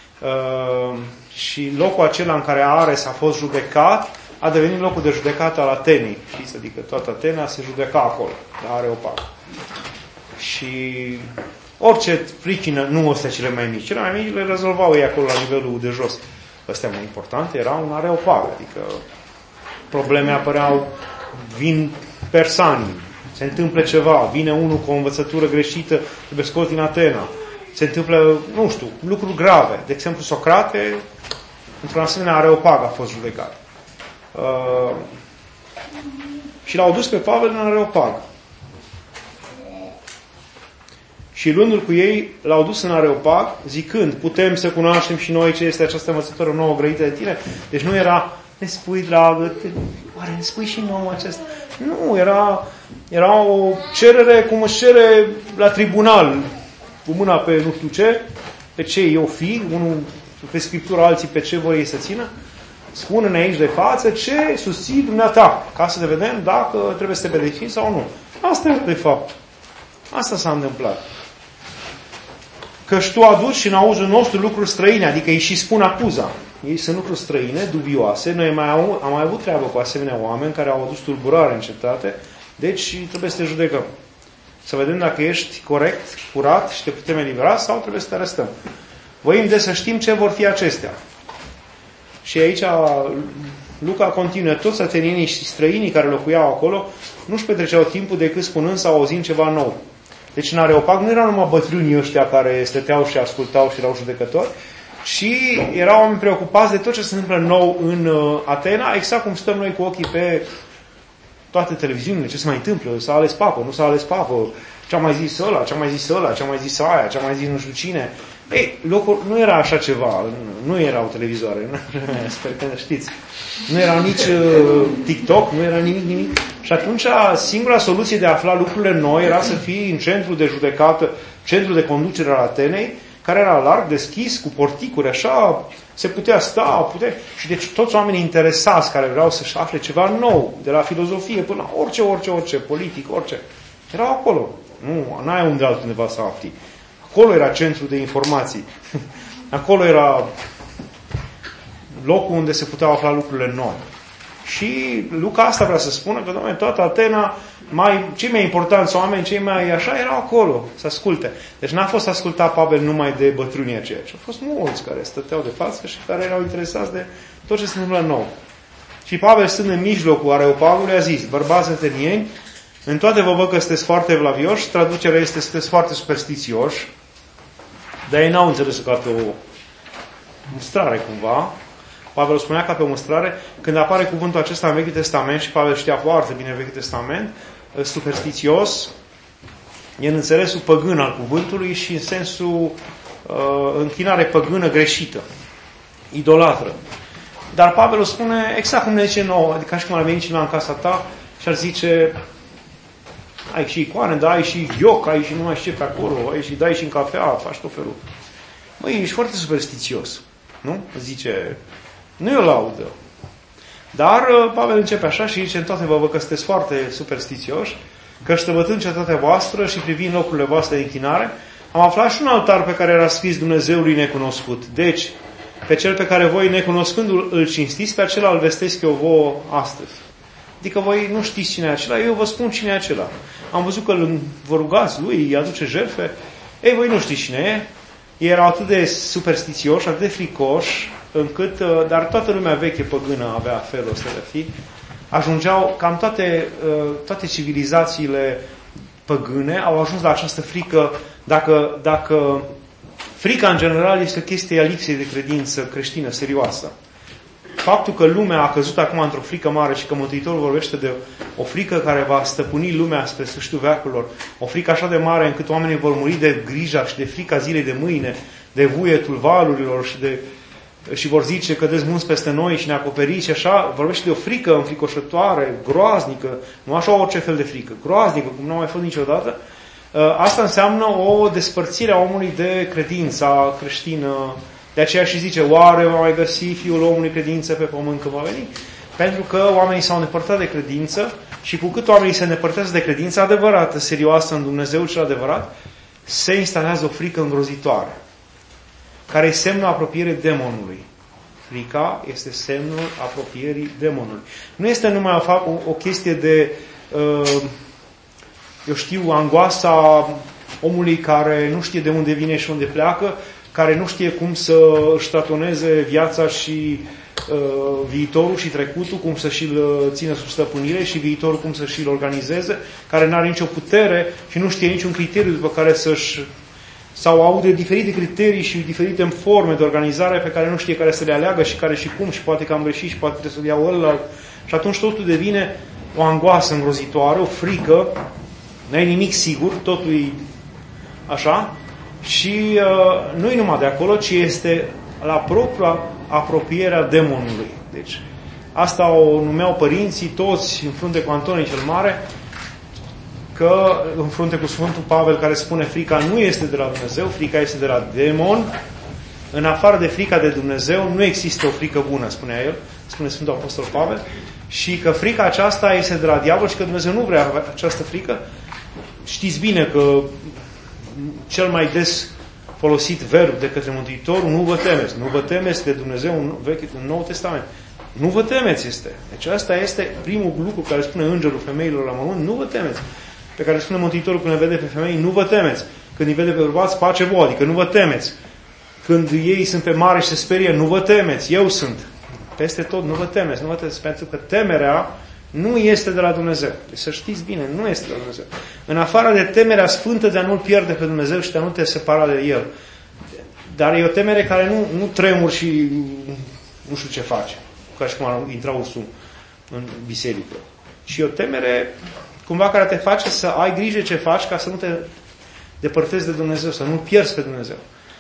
Și locul acela în care Ares a fost judecat a devenit locul de judecată al Atenei. Știți? Adică toată Atena se judeca acolo, la Areopag. Și orice pricină, nu astea cele mai mici, cele mai mici le rezolvau ei acolo la nivelul de jos. Astea mai importante erau un Areopag, adică probleme apăreau, vin persanii, se întâmplă ceva, vine unul cu o învățătură greșită, trebuie scos din Atena. Se întâmplă, nu știu, lucruri grave. De exemplu, Socrate, într-un asemenea Areopag a fost judecat. Și l-au dus pe Pavel în Areopag. Și luându-l cu ei, l-au dus în Areopag, zicând, putem să cunoaștem și noi ce este această învățătură nouă grăită de tine? Deci nu era, ne spui, dragă, oare ne spui și nouă acesta? Nu, era o cerere cum își cere la tribunal, cu mâna pe nu știu ce, pe ce eu fi, unul pe Scriptură, alții pe ce vor ei să țină. Spune-ne aici de față ce susții dumneata, ca să ne vedem dacă trebuie să te pedepsim sau nu. Asta e de fapt. Asta s-a întâmplat. Căci tu aduci și în auzul nostru lucruri străine, adică ei și spun acuza. Ei sunt lucruri străine, dubioase. Noi am mai avut treabă cu asemenea oameni care au adus tulburare în cetate, deci trebuie să te judecăm. Să vedem dacă ești corect, curat și te putem elibera sau trebuie să te arestăm. Voim de să știm ce vor fi acestea. Și aici Luca continuă, toți atenienii și străinii care locuiau acolo nu-și petreceau timpul decât spunând sau auzind ceva nou. Deci în Areopag nu erau numai bătrânii ăștia care stăteau și ascultau și erau judecători, ci erau oameni preocupați de tot ce se întâmplă nou în Atena, exact cum stăm noi cu ochii pe toate televiziunile, ce se mai întâmplă, s-a ales papă, nu s-a ales papă, ce-a mai zis ăla, ce-a mai zis ăla, ce-a mai zis aia, ce-a mai zis nu știu cine. Ei, locul nu era așa ceva, nu erau televizoare, sper că știți. Nu era nici TikTok, nu era nimic. Și atunci singura soluție de a afla lucrurile noi era să fii în centru de judecată, centru de conducere al Atenei, care era larg, deschis, cu porticuri, așa, se putea sta, și deci toți oamenii interesați care vreau să-și afle ceva nou, de la filozofie până la orice, politic, orice, erau acolo. Nu, n-ai unde altundeva să afli. Acolo era centru de informații. Acolo era locul unde se puteau afla lucrurile noi. Și Luca asta vrea să spună că, doamne, toată Atena, cei mai importanți oameni, cei mai așa, erau acolo să asculte. Deci n-a fost ascultat Pavel numai de bătrânii aceia, ci au fost mulți care stăteau de față și care erau interesați de tot ce se întâmplă nou. Și Pavel, stând în mijlocul Areopagului, a zis, bărbați atenieni, în toate vă văd că sunteți foarte evlavioși, traducerea este sunteți foarte superstițioși, dar ei n-au înțeles-o ca pe o mustrare cumva. Pavel spunea ca pe o mustrare, când apare cuvântul acesta în Vechiul Testament, și Pavel știa foarte bine Vechiul Testament, superstițios, e în înțelesul păgân al cuvântului și în sensul închinare păgână greșită, idolatră. Dar Pavel o spune exact cum ne zice nouă, adică ca și cum ar veni cineva în casa ta și ar zice, ai și icoane, dar ai și ioc, ai și nu mai știu ce pe acolo, ai și dai și în cafea, faci tot felul. Măi, ești foarte superstițios. Nu? Zice, nu e o laudă. Dar Pavel începe așa și zice, în toate vă văd că sunteți foarte superstițioși, că străbătând cetatea voastră și privind locurile voastre de închinare, am aflat și un altar pe care era scris Dumnezeului necunoscut. Deci, pe cel pe care voi, necunoscându-l, îl cinstiți, pe acela îl vestesc eu vouă astăzi. Adică voi nu știți cine e acela, eu vă spun cine e acela. Am văzut că vă rugați lui, îi aduce jertfe. Ei, voi nu știți cine e. Ei erau atât de superstițioși, atât de fricoși, încât, dar toată lumea veche păgână avea felul ăsta de fi. Ajungeau, cam toate civilizațiile păgâne au ajuns la această frică, dacă frica în general este o chestie a lipsei de credință creștină serioasă. faptul că lumea a căzut acum într-o frică mare și că Mântuitorul vorbește de o frică care va stăpâni lumea spre sfârșitul veacurilor, o frică așa de mare încât oamenii vor muri de grija și de frica zilei de mâine, de vuietul valurilor și vor zice că dezmunți peste noi și ne acoperiți și așa, vorbește de o frică înfricoșătoare, groaznică, nu așa orice fel de frică, groaznică, cum nu a mai fost niciodată. Asta înseamnă o despărțire a omului de credința creștină. De aceea și zice, oare va mai găsi Fiul omului credință pe pământ când va veni? Pentru că oamenii s-au îndepărtat de credință și cu cât oamenii se îndepărtează de credință adevărată, serioasă în Dumnezeu cel adevărat, se instalează o frică îngrozitoare, care e semnul apropierii demonului. Frica este semnul apropierii demonului. Nu este numai o chestie de, angoasa omului care nu știe de unde vine și unde pleacă, care nu știe cum să își tratoneze viața și viitorul și trecutul, cum să și-l țină sub stăpânire și viitorul cum să și-l organizeze, care nu are nicio putere și nu știe niciun criteriu după care sau aude diferite criterii și diferite forme de organizare pe care nu știe care să le aleagă și care și cum și poate că am greșit și poate trebuie să-l iau ălalt. Și atunci totul devine o angoasă îngrozitoare, o frică, nu e nimic sigur, totul e așa. Și nu-i numai de acolo, ci este la propria apropierea demonului. Deci, asta o numeau părinții toți în frunte cu Antonie cel Mare, că în frunte cu Sfântul Pavel care spune frica nu este de la Dumnezeu, frica este de la demon. În afară de frica de Dumnezeu nu există o frică bună, spunea el, spune Sfântul Apostol Pavel, și că frica aceasta este de la diavol și că Dumnezeu nu vrea această frică. Știți bine că cel mai des folosit verb de către Mântuitorul, nu vă temeți. Nu vă temeți de Dumnezeu în Noul Testament. Nu vă temeți este. Deci asta este primul lucru care spune îngerul femeilor la mormânt, nu vă temeți. Pe care spune Mântuitorul când le vede pe femei, nu vă temeți. Când îi vede pe bărbați, pace vouă, adică nu vă temeți. Când ei sunt pe mare și se sperie, nu vă temeți, eu sunt. Peste tot, nu vă temeți, pentru că temerea nu este de la Dumnezeu. Deci să știți bine, nu este de la Dumnezeu. În afară de temerea sfântă de a nu-L pierde pe Dumnezeu și de a nu te separa de El. Dar e o temere care nu tremuri și nu știu ce face. Ca și cum ar intra ursul în biserică. Și e o temere cumva care te face să ai grijă ce faci ca să nu te depărtezi de Dumnezeu, să nu-L pierzi pe Dumnezeu.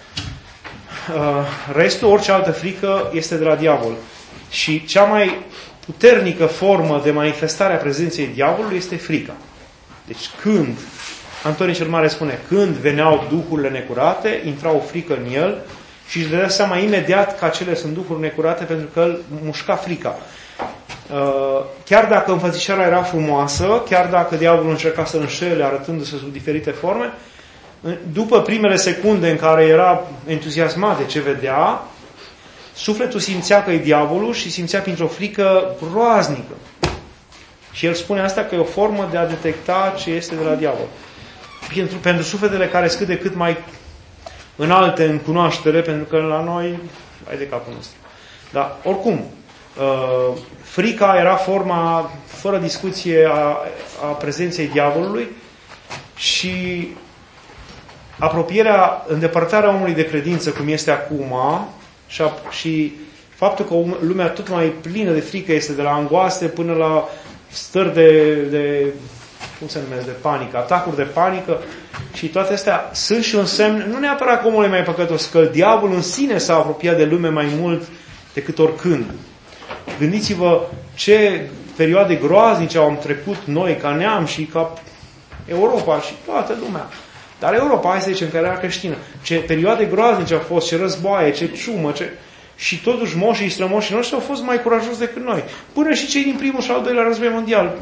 Restul, orice altă frică, este de la diavol. Și cea mai puternică formă de manifestare a prezenței diavolului este frica. Deci când, Antonie cel Mare spune, când veneau duhurile necurate, intra o frică în el și își dădea seama imediat că acele sunt duhuri necurate pentru că îl mușca frica. Chiar dacă înfățișarea era frumoasă, chiar dacă diavolul încerca să înșele arătându-se sub diferite forme, după primele secunde în care era entuziasmat de ce vedea, sufletul simțea că e diavolul și simțea printr-o frică groaznică. Și el spune asta că e o formă de a detecta ce este de la diavol. Pentru sufletele care scât de cât mai înalte în cunoaștere, pentru că la noi, hai de capul nostru. Dar, oricum, frica era forma, fără discuție, a prezenței diavolului și apropierea, îndepărtarea omului de credință, cum este acum, și faptul că lumea tot mai plină de frică este de la angoase până la stări de cum se numește, de panică, atacuri de panică și toate astea sunt și un semn, nu neapărat că omul e mai păcătos, că diavolul în sine s-a apropiat de lume mai mult decât oricând. Gândiți-vă ce perioade groaznice am trecut noi ca neam și ca Europa și toată lumea. Dar Europa, hai să zicem, care era creștină, ce perioade groaznice au fost, ce războaie, ce ciumă, și totuși moșii și strămoșii noștri au fost mai curajoși decât noi. Până și cei din primul și al doilea război mondial.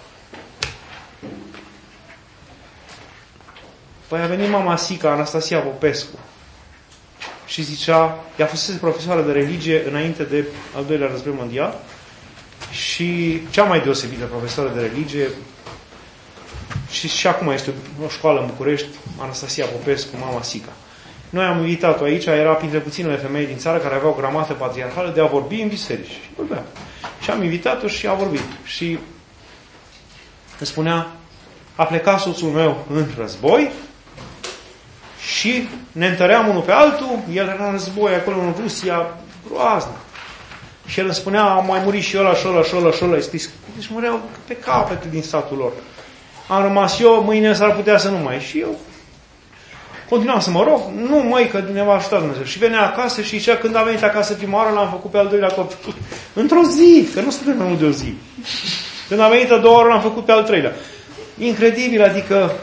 Păi a venit mama Sica, Anastasia Popescu, și zicea, ea fusese profesoară de religie înainte de al doilea război mondial și cea mai deosebită profesoară de religie și acum este o școală în București, Anastasia Popescu, mama Sica. Noi am invitat-o aici, era printre puținele femei din țară care aveau gramată patriarhală de a vorbi în biserici. Și vorbea. Și am invitat-o și a vorbit. Și îmi spunea, a plecat soțul meu în război și ne întăream unul pe altul, el era în război acolo în Rusia, groaznic. Și el îmi spunea, a mai murit și ăla, și ăla, și ăla, și ăla. Deci mureau pe capete din satul lor. Am rămas eu, mâine s-ar putea să nu mai. Și eu continuam să mă rog, nu măi, că ne va ajuta Dumnezeu. Și venea acasă și zicea, când a venit acasă prima oară, l-am făcut pe al doilea copil. Într-o zi, că nu stăteam mai mult de o zi. Când a venit a doua oară, l-am făcut pe al treilea. Incredibil, adică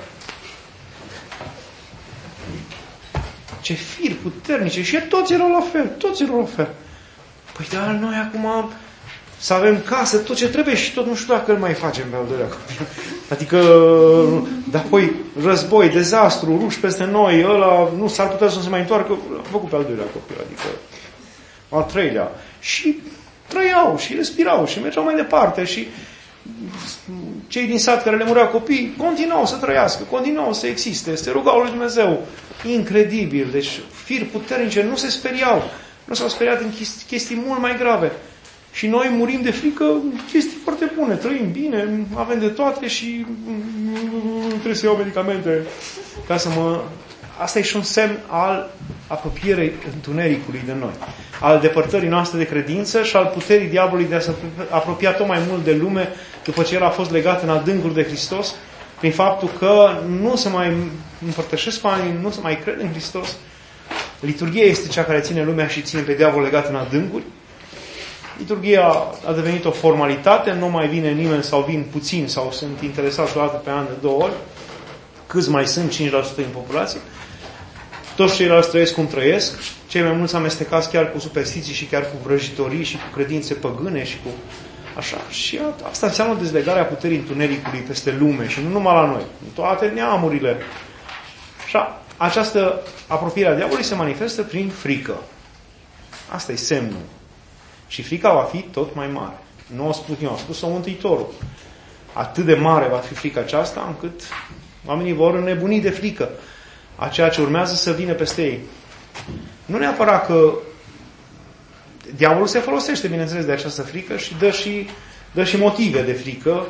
ce firi puternice. Și toți erau la fel, toți erau la fel. Păi dar noi acum să avem casă, tot ce trebuie și tot nu știu dacă îl mai facem pe al doilea copil. Adică, dar apoi război, dezastru, ruși peste noi, ăla nu s-ar putea să nu se mai întoarcă, am făcut pe al doilea copil, adică al treilea. Și trăiau și respirau și mergeau mai departe și cei din sat care le mureau copii continuau să trăiască, continuau să existe, se rugau lui Dumnezeu. Incredibil, deci firi puternice nu se speriau, nu s-au speriat în chestii mult mai grave. Și noi murim de frică chestii foarte bune, trăim bine, avem de toate și trebuie să iau medicamente ca să mă... Asta e și un semn al apropierii întunericului de noi, al depărtării noastre de credință și al puterii diavolului de a se apropia tot mai mult de lume după ce el a fost legat în adâncuri de Hristos, prin faptul că nu se mai împărtășesc banii, nu se mai cred în Hristos. Liturghia este cea care ține lumea și ține pe diavol legat în adâncuri. Liturghia a devenit o formalitate, nu mai vine nimeni sau vin puțini sau sunt interesați o dată pe an de 2 ori. Câți mai sunt? 5% din populație. Toți ceilalți trăiesc cum trăiesc. Cei mai mulți amestecați chiar cu superstiții și chiar cu vrăjitorii și cu credințe păgâne și cu așa. Și asta înseamnă dezlegarea puterii întunericului peste lume și nu numai la noi. În toate neamurile. Așa, această apropiere a diavolului se manifestă prin frică. Asta e semnul. Și frica va fi tot mai mare. Nu o spun eu, a spus-o Mântuitorul. Atât de mare va fi frica aceasta, încât oamenii vor înnebuni de frică a ceea ce urmează să vină peste ei. Nu neapărat că diavolul se folosește, bineînțeles, de această frică și dă și motive de frică.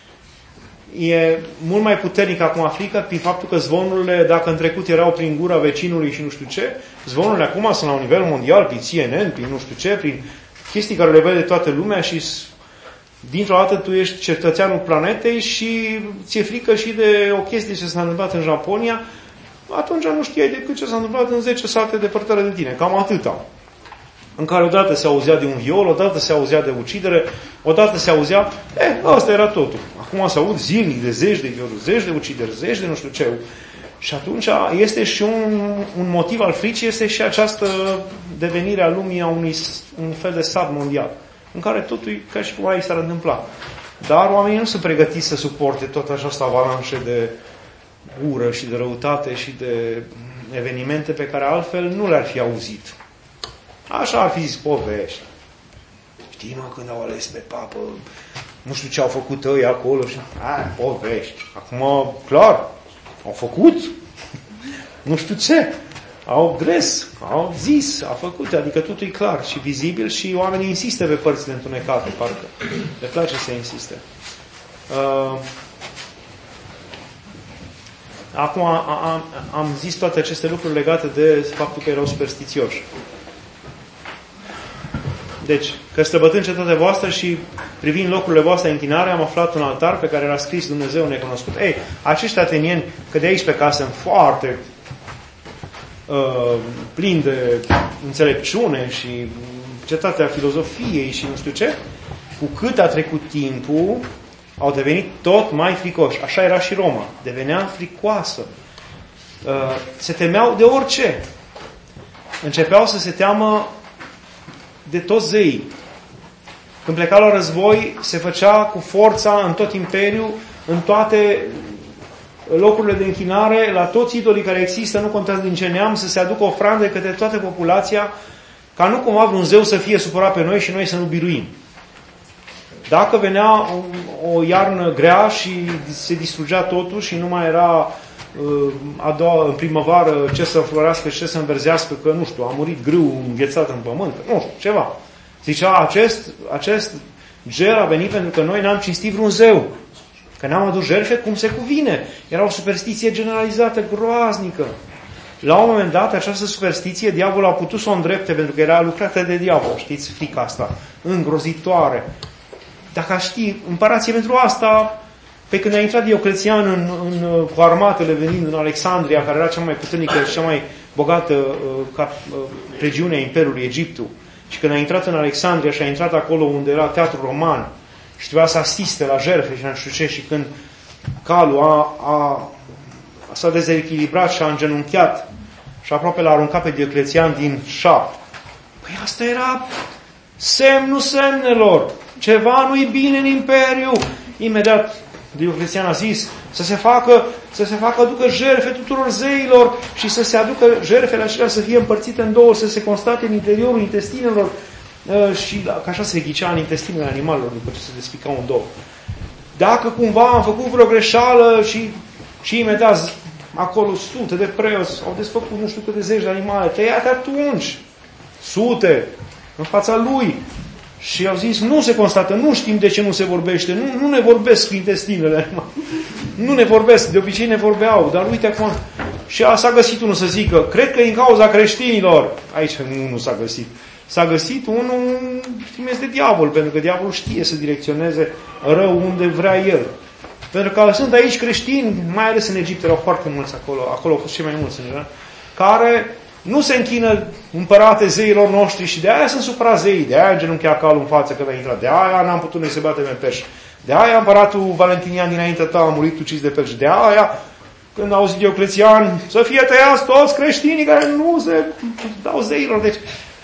E mult mai puternic acum frică prin faptul că zvonurile, dacă în trecut erau prin gura vecinului și nu știu ce, zvonurile acum sunt la un nivel mondial, prin CNN, prin nu știu ce, prin chestii care le vede toată lumea și dintr-o dată tu ești cetățeanul planetei și ți-e frică și de o chestie ce s-a întâmplat în Japonia, atunci nu știai decât ce s-a întâmplat în 10 sate depărtare de tine, cam atâta. În care odată se auzea de un viol, odată se auzea de ucidere, odată se auzea, ăsta era totul. Acum se aud zilnic de zeci de violuri, zeci de ucideri, zeci de nu știu ce. Și atunci este și un motiv al fricii, este și această devenire a lumii a un fel de sat mondial, în care totul e ca și cum aici s-ar întâmpla. Dar oamenii nu sunt pregătiți să suporte tot această avalanșă de ură și de răutate și de evenimente pe care altfel nu le-ar fi auzit. Așa ar fi zis povești. Știi, mă, când au ales pe papă, nu știu ce au făcut ăia acolo și... povești. Acum, clar, au făcut. Nu știu ce. Au gres, au zis, au făcut. Adică totul e clar și vizibil și oamenii insistă pe părțile întunecate, parcă. Le place să insiste. Acum am zis toate aceste lucruri legate de faptul că erau superstițioși. Deci, că străbătând cetatea voastră și privind locurile voastre închinare, am aflat un altar pe care era scris Dumnezeu necunoscut. Acești atenieni, că de aici pe casă sunt foarte plini de înțelepciune și cetatea filozofiei și nu știu ce, cu cât a trecut timpul, au devenit tot mai fricoși. Așa era și Roma. Devenea fricoasă. Se temeau de orice. Începeau să se teamă de toți zeii. Când pleca la război, se făcea cu forța în tot imperiul, în toate locurile de închinare, la toți idolii care există, nu contează din ce neam, să se aducă ofrande către toată populația, ca nu cumva vreun zeu să fie supărat pe noi și noi să nu biruim. Dacă venea o iarnă grea și se distrugea totul și nu mai era în primăvară ce să înflorească și ce să înverzească, că nu știu, a murit grâu înghețat în pământ, nu știu, ceva. Zicea, acest ger a venit pentru că noi n-am cinstit vreun zeu, că n-am adus jertfe cum se cuvine. Era o superstiție generalizată, groaznică. La un moment dat, această superstiție, diavolul a putut să o îndrepte, pentru că era lucrată de diavol, știți, frica asta, îngrozitoare. Dacă știi, împărație pentru asta, pe când a intrat Dioclețian cu armatele venind în Alexandria, care era cea mai puternică și cea mai bogată regiune a Imperiului Egiptul, și când a intrat în Alexandria și a intrat acolo unde era teatru roman și trebuia să asiste la jertfe și nu știu ce, și când calul s-a dezechilibrat și a îngenunchiat și aproape l-a aruncat pe Dioclețian din șapt. Păi asta era semnul semnelor. Ceva nu-i bine în Imperiu. Imediat Dioclețian a zis să se facă aducă jertfe tuturor zeilor și să se aducă jertfele acelea să fie împărțite în două, să se constate în interiorul intestinelor și că așa se ghicea în intestinele animalelor după ce se despicau în două. Dacă cumva am făcut vreo greșeală și imediat acolo sute de preoți au desfăcut nu știu câte zeci de animale, tăiate atunci, sute, în fața lui. Și au zis, nu se constată, nu știm de ce nu se vorbește, nu ne vorbesc intestinele. Nu ne vorbesc, de obicei ne vorbeau, dar uite acum. Și s-a găsit unul să zică, cred că e din cauza creștinilor. Aici nu s-a găsit. S-a găsit unul, trimis de diavol, pentru că diavolul știe să direcționeze rău unde vrea el. Pentru că sunt aici creștini, mai ales în Egipt, erau foarte mulți acolo au fost cei mai mulți în general, care nu se închină împărate zeilor noștri și de aia sunt supra zeii, de aia genunchea calul în față când a intrat, de aia n-am putut noi să batem în pești, de aia împăratul Valentinian dinaintea ta a murit ucis de pești, de aia când a auzit Dioclețian să fie tăiați toți creștinii care nu se dau zeilor. Deci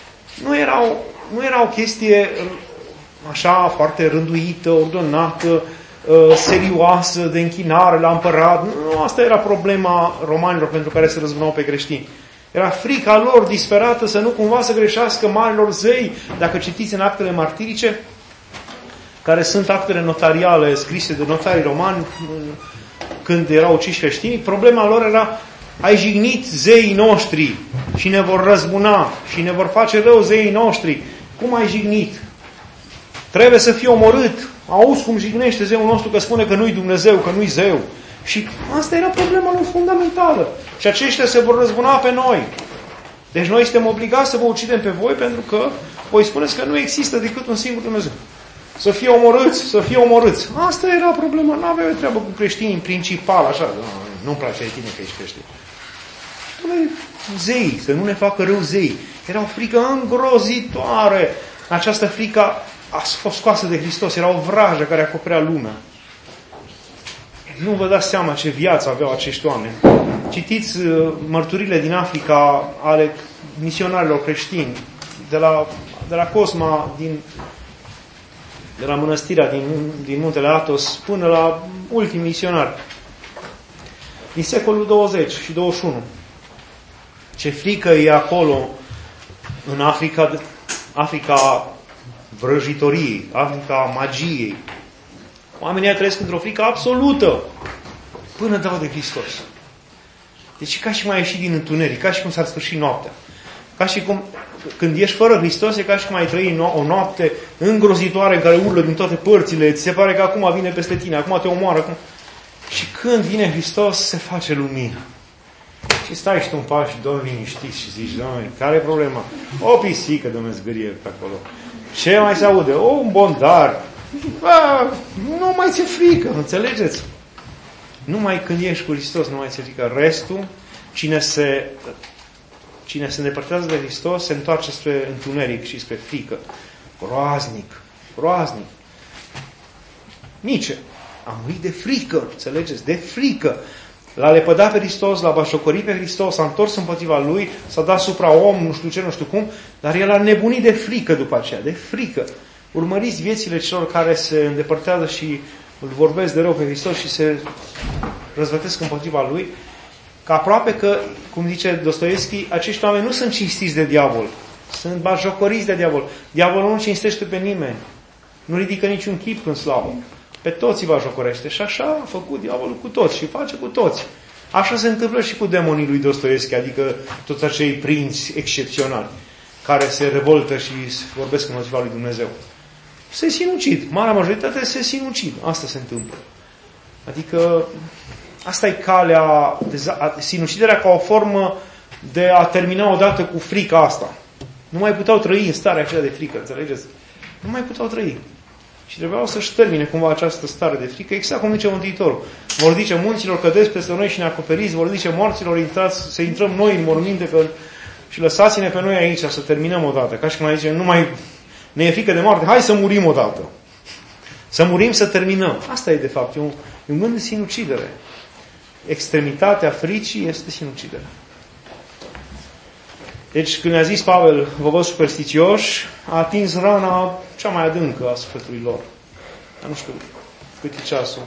nu era o chestie așa foarte rânduită, ordonată, serioasă, de închinare la împărat. Nu, asta era problema romanilor pentru care se răzbunau pe creștini. Era frica lor disperată să nu cumva să greșească marilor zei. Dacă citiți în actele martirice, care sunt actele notariale scrise de notarii romani când erau uciși creștini, problema lor era: ai jignit zeii noștri și ne vor răzbuna și ne vor face rău zeii noștri. Cum ai jignit? Trebuie să fie omorât. Auzi cum jignește zeul nostru că spune că nu-i Dumnezeu, că nu-i zeu. Și asta era problema lor fundamentală. Și aceștia se vor răzbuna pe noi. Deci noi suntem obligați să vă ucidem pe voi pentru că voi spuneți că nu există decât un singur Dumnezeu. Să fie omorâți, să fie omorâți. Asta era problema. Nu aveai o treabă cu creștinii în principal, așa. Nu-mi place de tine că ești creștin. Zei, să nu ne facă rău zei. Era o frică îngrozitoare. Această frică a fost scoasă de Hristos. Era o vrajă care acoperea lumea. Nu vă dați seama ce viață aveau acești oameni. Citiți mărturile din Africa ale misionarilor creștini, de la Cosma, de la mănăstirea din muntele Athos, până la ultimii misionari. Din secolul 20 și 21. Ce frică e acolo, în Africa vrăjitoriei, Africa magiei. Oamenii trăiesc într-o frică absolută până dau de Hristos. Deci ca și cum ai ieșit din întuneric, ca și cum s-ar sfârși noaptea. Ca și cum, când ești fără Hristos, e ca și cum ai trăi o noapte îngrozitoare în care urlă din toate părțile, ți se pare că acum vine peste tine, acum te omoară. Și când vine Hristos, se face lumină. Și stai și tu în pași, Doamne, liniștit și zici, Doamne, care e problema? O pisică, Doamne, zgârie pe acolo. Ce mai se aude? Un bondar. Nu mai ți-e frică, înțelegeți? Numai când ești cu Hristos nu mai ți-e frică. Restul, cine se îndepărtează de Hristos, se întoarce spre întuneric și spre frică. Groaznic. Nici. A murit de frică, înțelegeți? De frică. L-a lepădat pe Hristos, l-a bașocorit pe Hristos, s-a întors împotriva lui, s-a dat supra om, nu știu ce, nu știu cum, dar el a nebunit de frică după aceea, de frică. Urmăriți viețile celor care se îndepărtează și îl vorbesc de rău pe Hristos și se răzvătesc împotriva lui, că aproape că, cum zice Dostoevski, acești oameni nu sunt cinstiți de diavol, sunt bașocoriți de diavol. Diavolul nu cinstește pe nimeni, nu ridică niciun chip în slavă. Pe toți îi bajocorește. Și așa a făcut diavolul cu toți și face cu toți. Așa se întâmplă și cu demonii lui Dostoevski, adică toți acei prinți excepționali care se revoltă și vorbesc împotriva lui Dumnezeu. Se sinucid. Marea majoritate se sinucid. Asta se întâmplă. Adică asta e calea, sinuciderea ca o formă de a termina odată cu frica asta. Nu mai puteau trăi în starea aceea de frică, înțelegeți? Nu mai puteau trăi. Și trebuiau să-și termine cumva această stare de frică, exact cum zice Mântuitorul. Vor zice munților, cădeți peste noi și ne acoperiți, vor zice morților, intrați, să intrăm noi în morminte și lăsați-ne pe noi aici să terminăm odată. Ca și cum zice, nu mai ne e frică de moarte, hai să murim odată. Să murim, să terminăm. Asta e de fapt, e un gând de sinucidere. Extremitatea fricii este sinucidere. Deci când a zis Pavel, vă văd superstițioși, a atins rana cea mai adâncă a sufletului lor. Dar nu știu cât e ceasul.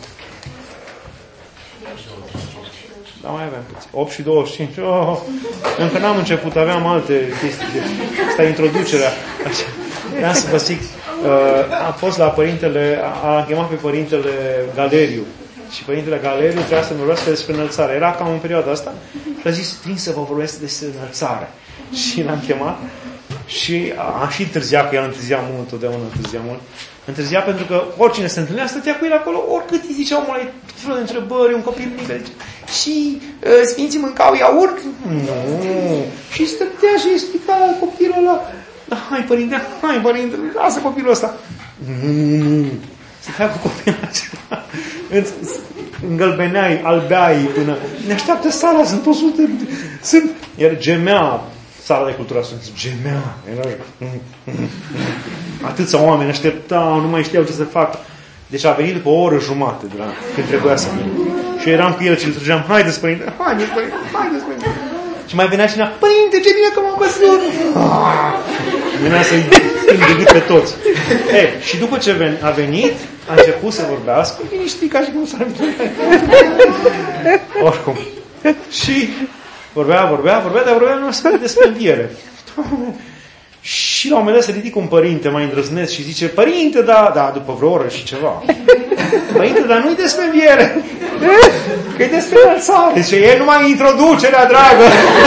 Da, mai aveam puțin. 8 și 25. Oh, încă n-am început, aveam alte chestii. Asta e introducerea. Vreau să vă zic, am fost la părintele, a chemat pe părintele Galeriu. Și părintele Galeriu trebuia să vorbească despre înălțare. Era cam în perioada asta și a zis, vin să vă vorbesc despre înălțare. Și l-am chemat și a și întârziat, că el întârzia mult, totdeauna întârzia mult. Întârzia pentru că oricine se întâlnea, stătea cu el acolo, oricât îi zicea omul, tot felul de întrebări, un copil mic, zice, și sfinții mâncau iaurt? Nu. Și stătea și explica la copilul ăla, hai părinte, lasă copilul ăsta. Nu. Stătea cu copilul acela. Îngălbeneai, albeai până... Ne așteaptă sala, sunt 100... Iar gemea, sala de cultură, gemea. Atâția oameni așteptau, nu mai știau ce să facă. Deci a venit după o oră jumate, când trebuia să vină. Și eram cu el și îl trăgeam, haideți, părinte. Și mai venea cineva, părinte, ce bine că m-am văzut! Venea să-i schimb de gât pe toți. Și după ce a venit, a început să vorbească, liniștit, ca și cum s-ar întâmpla. Oricum. Și vorbea, dar vorbea numai despre înviere. Și la un moment dat se ridică un părinte mai îndrăzneț și zice, părinte, da, după vreo oră și ceva. Părinte, dar nu-i despre înviere. Că e despre înălțare. Zice, e numai introducerea, dragă.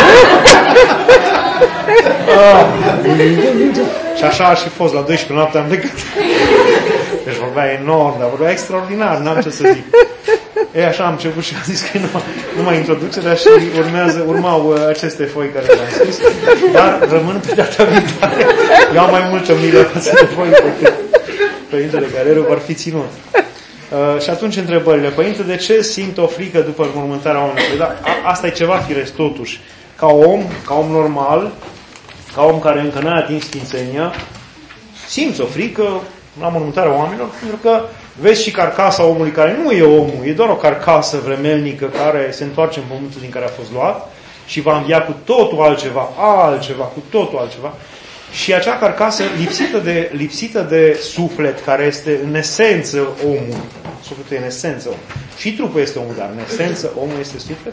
Și așa a și fost, la 12 noapte am plecat. Deci vorbea enorm, dar vorbea extraordinar, n-am ce să zic. Așa am început și am zis că numai introducerea și urmau aceste foi care le-am scris, dar rămân pe data viitoare. Eu am mai multă milă față de voi decât părintele Galeriu vor fi ținut. Și atunci întrebările. Părinte, de ce simt o frică după mormântarea oamenilor? Da, asta e ceva firesc totuși. Ca om normal, ca om care încă n-a atins sfințenia, simți o frică la mormântarea oamenilor, pentru că vezi și carcasa omului care nu e omul, e doar o carcasă vremelnică care se întoarce în pământul din care a fost luat și va învia cu totul altceva, cu totul altceva. Și acea carcasă lipsită de suflet, care este în esență omul. Sufletul e în esență omul. Și trupul este omul, dar în esență omul este suflet.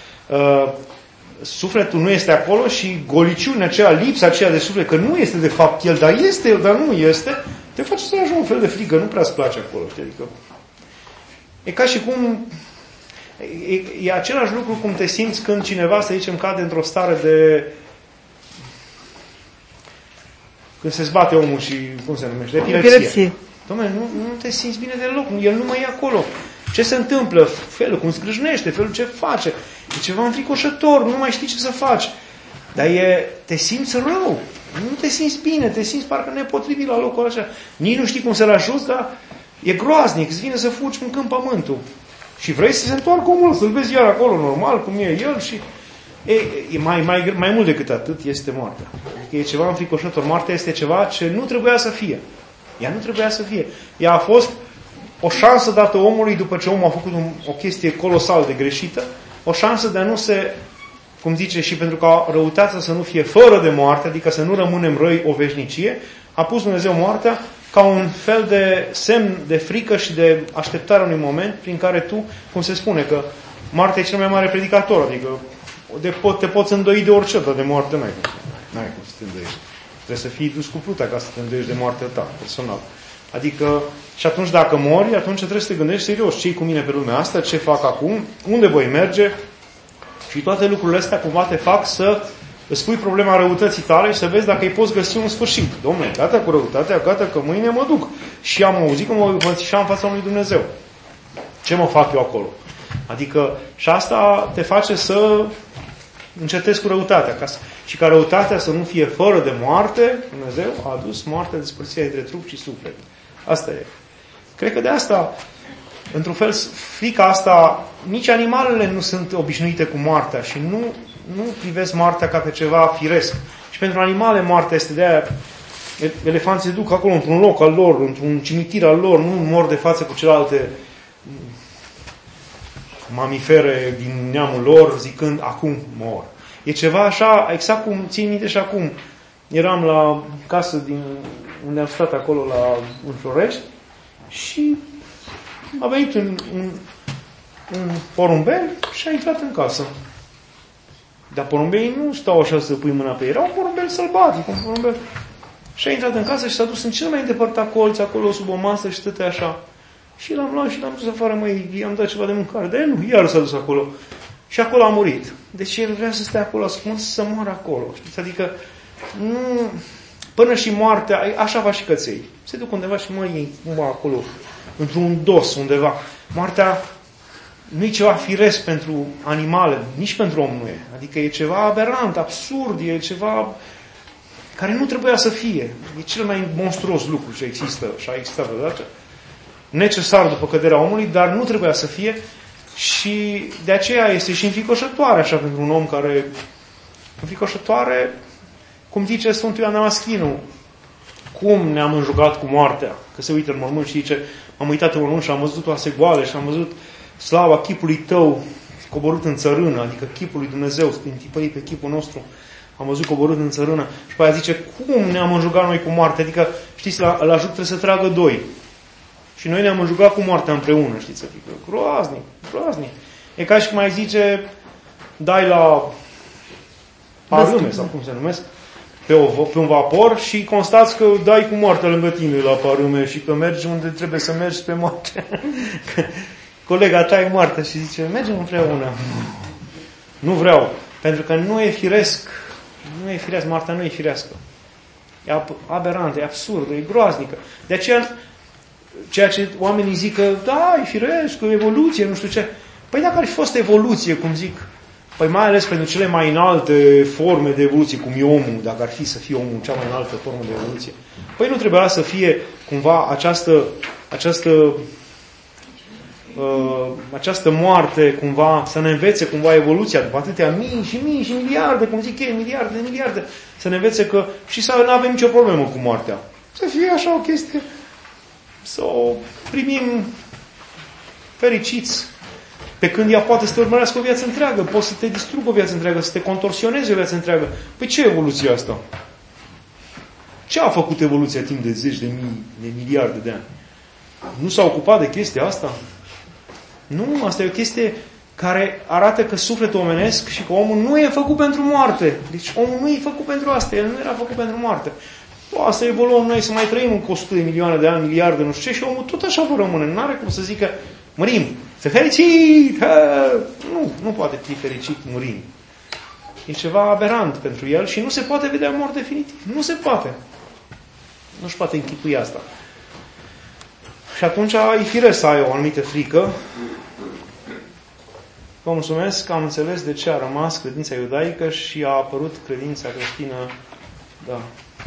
Sufletul nu este acolo și goliciunea aceea, lipsa aceea de suflet, că nu este de fapt el, dar este el, dar nu este, te face să ajungi un fel de frică, nu prea-ți place acolo. Adică, e ca și cum... E același lucru cum te simți când cineva, să zicem, cade într-o stare de... Când se zbate omul și, cum se numește? Epilepsie. Dom'le, nu te simți bine deloc, el nu mai e acolo. Ce se întâmplă? Felul cum scrâșnește, felul ce face. E ceva înfricoșător, nu mai știi ce să faci. Dar te simți rău. Nu te simți bine, te simți parcă nepotrivit la locul așa. Nici nu știi cum să-l ajuți, dar e groaznic, îți vine să fugi mâncând pământul. Și vrei să se întoarcă omul, să-l vezi iar acolo normal, cum e el și... mai mult decât atât este moartea. Adică e ceva înfricoșător. Moartea este ceva ce nu trebuia să fie. Ea nu trebuia să fie. Ea a fost o șansă dată omului după ce omul a făcut o chestie colosal de greșită, o șansă de a nu se, cum zice, și pentru ca răutatea să nu fie fără de moarte, adică să nu rămânem răi o veșnicie, a pus Dumnezeu moartea ca un fel de semn de frică și de așteptare unui moment prin care tu, cum se spune, că moartea e cel mai mare predicator, adică te poți îndoi de orice, dar de moarte n-ai cum să te îndoiești. Trebuie să fii dus cu pluta ca să te îndoiești de moartea ta, personal. Adică, și atunci dacă mori, atunci trebuie să te gândești serios. Ce-i cu mine pe lumea asta? Ce fac acum? Unde voi merge? Și toate lucrurile astea cumva te fac să îți pui problema răutății tale și să vezi dacă îi poți găsi un sfârșit. Dom'le, gata cu răutatea, gata că mâine mă duc. Și am auzit că mă înfățișam în fața lui Dumnezeu. Ce mă fac eu acolo? Adică, și asta te face să încetezi cu răutatea. Și ca răutatea să nu fie fără de moarte, Dumnezeu a adus moartea, despărțirea între trup și suflet. Asta e. Cred că de asta, într-un fel, frica asta, nici animalele nu sunt obișnuite cu moartea și nu privesc moartea ca pe ceva firesc. Și pentru animale moartea este de aia. Elefanții se duc acolo într-un loc al lor, într-un cimitir al lor, nu mor de față cu celelalte mamifere din neamul lor, zicând, acum mor. E ceva așa, exact cum țin minte și acum. Eram la casă unde am stat acolo în Florești și a venit un porumbel și a intrat în casă. Dar porumbelii nu stau așa să pui mâna pe ei. Era un porumbel sălbatic, un porumbel. Și a intrat în casă și s-a dus în cel mai îndepărtat colț, acolo sub o masă și stătea așa. Și l-am luat și l-am dus afară, măi, i-am dat ceva de mâncare. Dar el nu, iar s-a dus acolo. Și acolo a murit. Deci el vrea să stea acolo ascuns, să moară acolo. Știți? Adică, nu... Până și moartea, așa va și căței. Se duc undeva și măi, cumva acolo, într-un dos undeva. Moartea nu e ceva firesc pentru animale, nici pentru om nu e. Adică e ceva aberant, absurd, e ceva care nu trebuia să fie. E cel mai monstruos lucru ce există și a existat vreodată. Necesar după căderea omului, dar nu trebuia să fie și de aceea este și înfricoșătoare așa pentru un om care... Înfricoșătoare, cum zice Sfântul Ioan Damaschinu, cum ne-am înjucat cu moartea. Că se uită în mormânt și zice, am uitat în mormânt și am văzut oase goale și am văzut slava chipului tău coborât în țărână, adică chipul lui Dumnezeu întipărit pe chipul nostru. Am văzut coborât în țărână. Și pe aia zice, cum ne-am înjugat noi cu moartea? Adică, știți, la joc trebuie să tragă doi. Și noi ne-am înjugat cu moartea împreună, știți? Adică, groaznic, groaznic. E ca și cum mai zice, dai la parâme, sau cum se numesc, pe un vapor și constați că dai cu moartea lângă tine la parâme și că mergi unde trebuie să mergi pe moarte. Colega ta e moartă și zice, mergem împreună. Nu vreau. Pentru că nu e firesc. Nu e firesc. Moartea nu e firească. E aberantă, e absurdă, e groaznică. De aceea, ceea ce oamenii zic că, da, e firesc, evoluție, nu știu ce. Păi dacă ar fi fost evoluție, cum zic, păi mai ales pentru cele mai înalte forme de evoluție, cum e omul, dacă ar fi să fie omul cea mai înaltă formă de evoluție, păi nu trebuia să fie cumva această moarte, cumva, să ne învețe cumva evoluția, după atâtea mii și mii și miliarde, cum zic ei, miliarde, să ne învețe că și să nu avem nicio problemă cu moartea. Să fie așa o chestie, să o primim fericiți, pe când ea poate să te urmărească o viață întreagă, poate să te distrugă o viață întreagă, să te contorsioneze o viață întreagă. Păi ce evoluție asta? Ce a făcut evoluția timp de zeci de mii, de miliarde de ani? Nu s-a ocupat de chestia asta? Nu, asta e o chestie care arată că sufletul omenesc și că omul nu e făcut pentru moarte. Deci omul nu e făcut pentru asta, el nu era făcut pentru moarte. Poate să evoluăm noi, să mai trăim încă 100 de milioane de ani, miliarde, nu știu ce, și omul tot așa va rămâne. Nu are cum să zică, mărim, să fericit! Nu poate fi fericit murind. E ceva aberant pentru el și nu se poate vedea mort definitiv. Nu se poate. Nu-și poate închipui asta. Și atunci e firesc să ai o anumită frică. Vă mulțumesc că am înțeles de ce a rămas credința iudaică și a apărut credința creștină. Da.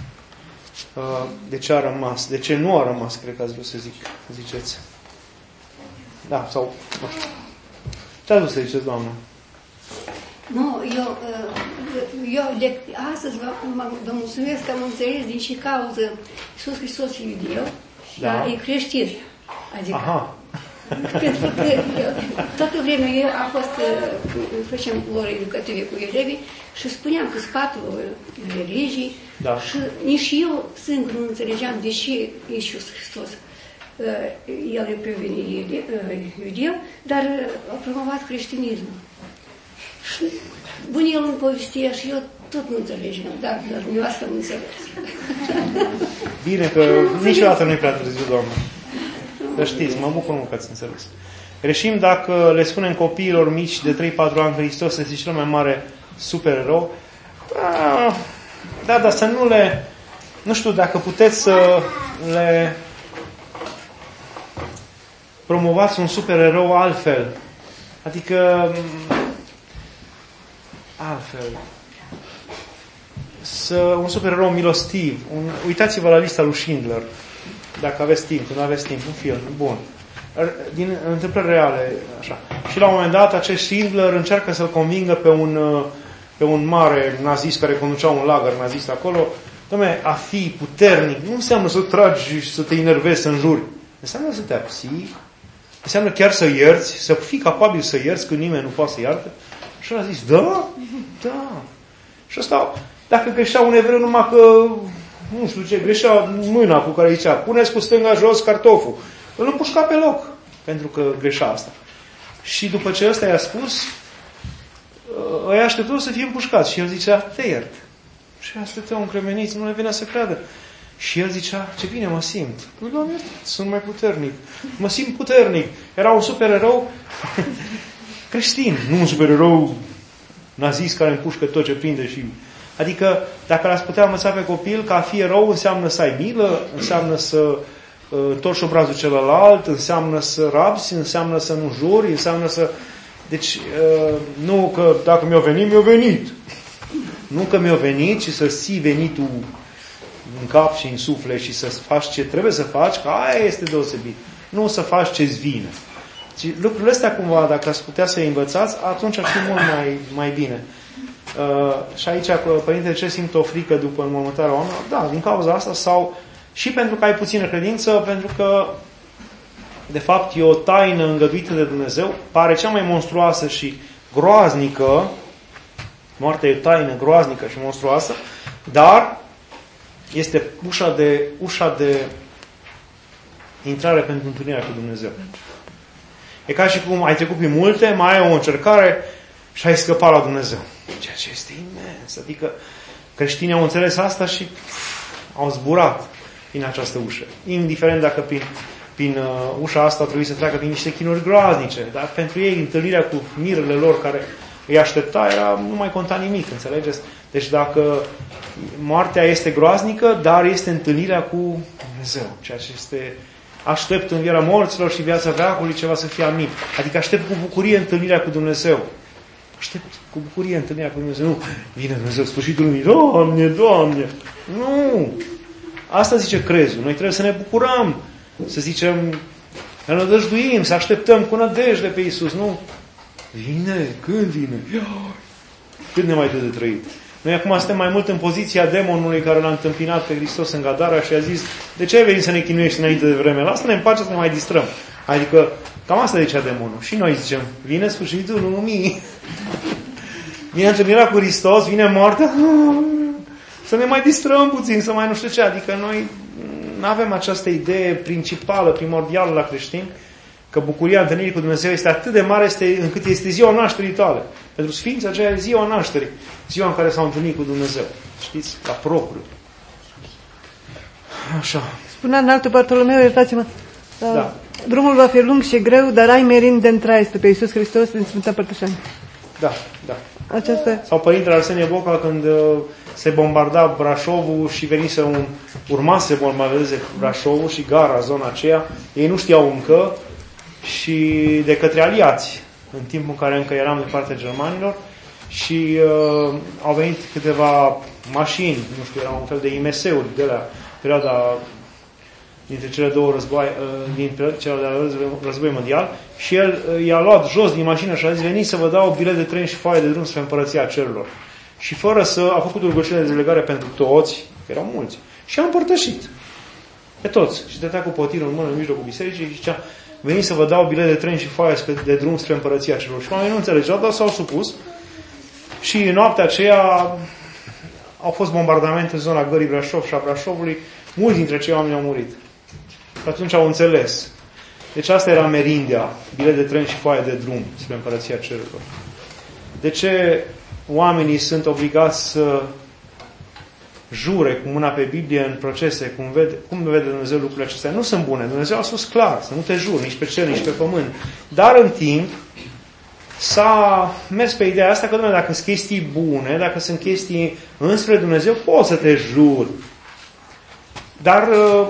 De ce a rămas? De ce nu a rămas, cred că ați vrut să ziceți. Da, sau... Nu știu. Ce ați vrut să ziceți, doamnă? Nu, eu de astăzi vă mulțumesc că am înțeles din și cauză Iisus Hristos e iudeu și da. E creștin. Adică, aha. Pentru că toată vremea eu am fost, făceam lor educative cu elevii și spuneam că sunt 4 religii da. Și nici eu singur nu înțelegeam de ce Iisus Hristos el e prevenit iudeu, dar a promovat creștinismul. Și bun, el îmi povestea și eu tot nu înțelegeam, dar eu asta nu înțeles. Bine, că niciodată nu-i prea târziu, Doamne. Să știți, mă bucur mult că ați înțeles. Greșim dacă le spunem copiilor mici de 3-4 ani că Hristos este cel mai mare supererou. Da, dar să nu le... Nu știu, dacă puteți să le promovați un supererou altfel. Adică altfel. Un supererou milostiv. Uitați-vă la lista lui Schindler, dacă aveți timp, când aveți timp, un film, bun. Din întâmplări reale, așa. Și la un moment dat, acest Schindler încearcă să-l convingă pe un mare nazist care conducea un lagăr nazist acolo. Dom'le, a fi puternic nu înseamnă să tragi și să te enervezi, să înjuri. Înseamnă să te abții, înseamnă chiar să ierți, să fii capabil să ierți când nimeni nu poate să ierte. Și el a zis, da. Și ăsta, dacă greșea un evreu numai că, nu știu ce, greșea mâna cu care zicea, puneți cu stânga jos cartoful. Îl împușca pe loc, pentru că greșea asta. Și după ce ăsta i-a spus, îi așteptau să fie împușcați. Și el zicea, te iert. Și așteptau încremeniți, nu le venea să creadă. Și el zicea, ce bine mă simt. Doamne, sunt mai puternic. Mă simt puternic. Era un supererou creștin, nu un supererou nazist care împușcă tot ce prinde și... Adică, dacă l-ați putea învăța pe copil că a fi erou înseamnă să ai milă, înseamnă să torci obrazul celălalt, înseamnă să rabzi, înseamnă să nu juri, înseamnă să... Deci, nu că dacă mi-a venit. Nu că mi-a venit, ci să ții venitul în cap și în suflet și să faci ce trebuie să faci, că aia este deosebit. Nu să faci ce-ți vine. Lucrurile astea, cumva, dacă ați putea să-i învățați, atunci ar fi mult mai bine. Și aici, Părintele, ce simt o frică după înmormântarea oamenilor? Da, din cauza asta sau și pentru că ai puțină credință, pentru că de fapt e o taină îngăduită de Dumnezeu, pare cea mai monstruoasă și groaznică, moartea e taină groaznică și monstruoasă, dar este ușa de intrare pentru întâlnirea cu Dumnezeu. E ca și cum ai trecut prin multe, mai ai o încercare și ai scăpat la Dumnezeu. Ceea ce este imens. Adică creștinii au înțeles asta și au zburat prin această ușă. Indiferent dacă prin ușa asta trebuie să treacă prin niște chinuri groaznice. Dar pentru ei întâlnirea cu mirele lor care îi aștepta nu mai conta nimic, înțelegeți? Deci dacă moartea este groaznică, dar este întâlnirea cu Dumnezeu. Ceea ce este... Aștept învierea morților și viața veacului ceva să fie amin. Adică aștept cu bucurie întâlnirea cu Dumnezeu. Aștept cu bucurie întâlnirea cu Dumnezeu. Nu, vine Dumnezeu, sfârșitul lumii. Doamne! Nu! Asta zice crezul. Noi trebuie să ne bucurăm. Să zicem, ne nădăjduim, să așteptăm cu nădejde pe Iisus. Nu? Vine? Când vine? Cât ne mai dă de trăit? Noi acum suntem mai mult în poziția demonului care l-a întâmpinat pe Hristos în Gadara și a zis, de ce ai venit să ne chinuiești înainte de vreme? Lasă-ne în pace să ne mai distrăm. Adică, cam asta zicea demonul. Și noi zicem, vine sfârșitul lumii. Vine întâlnirea cu Hristos, vine moartea. Să ne mai distrăm puțin, să mai nu știu ce. Adică noi nu avem această idee principală, primordială la creștini, că bucuria întâlnirii cu Dumnezeu este atât de mare încât este ziua nașterii tale. Pentru Sfinții aceea e ziua nașterii. Ziua în care s-au întâlnit cu Dumnezeu. Știți? La propriu. Așa. Spunea înaltul Bartolomeu, iertați-mă, da. Drumul va fi lung și greu, dar ai merind de traiste pe Iisus Hristos din Sfânta Părtășanie. Da. Aceasta... Sau Părintele Arsenie Boca când se bombarda Brașovul și urma să se bombardeze Brașovul și gara, zona aceea, ei nu știau încă și de către aliați, în timpul în care încă eram de partea germanilor, și au venit câteva mașini, nu știu, erau un fel de IMS-uri de la perioada dintre cele două război, dintre cele de război mondial, și el i-a luat jos din mașină și a zis, veniți să vă dau bilet de tren și foaie de drum spre Împărăția Cerurilor. Și fără să a făcut rugăciune de delegare pentru toți, că erau mulți, și a împărtășit pe toți. Și dădea cu potirul în mână în mijlocul bisericii și zicea, veniți să vă dau bilet de tren și foaie de drum spre Împărăția Cerurilor. Și oamenii nu înțelegeau, dar s-au supus. Și în noaptea aceea au fost bombardamente în zona Gării Brașov și a Brașovului. Mulți dintre cei oameni au murit. Și atunci au înțeles. Deci asta era merindia, bilet de tren și foaie de drum spre Împărăția Cerurilor. De ce oamenii sunt obligați să jure cu mâna pe Biblie în procese, cum vede Dumnezeu lucrurile acestea? Nu sunt bune. Dumnezeu a spus clar, să nu te juri nici pe cer, nici pe pământ. Dar în timp s-a mers pe ideea asta că, dom'le, dacă sunt chestii bune, dacă sunt chestii înspre Dumnezeu, poți să te juri. Dar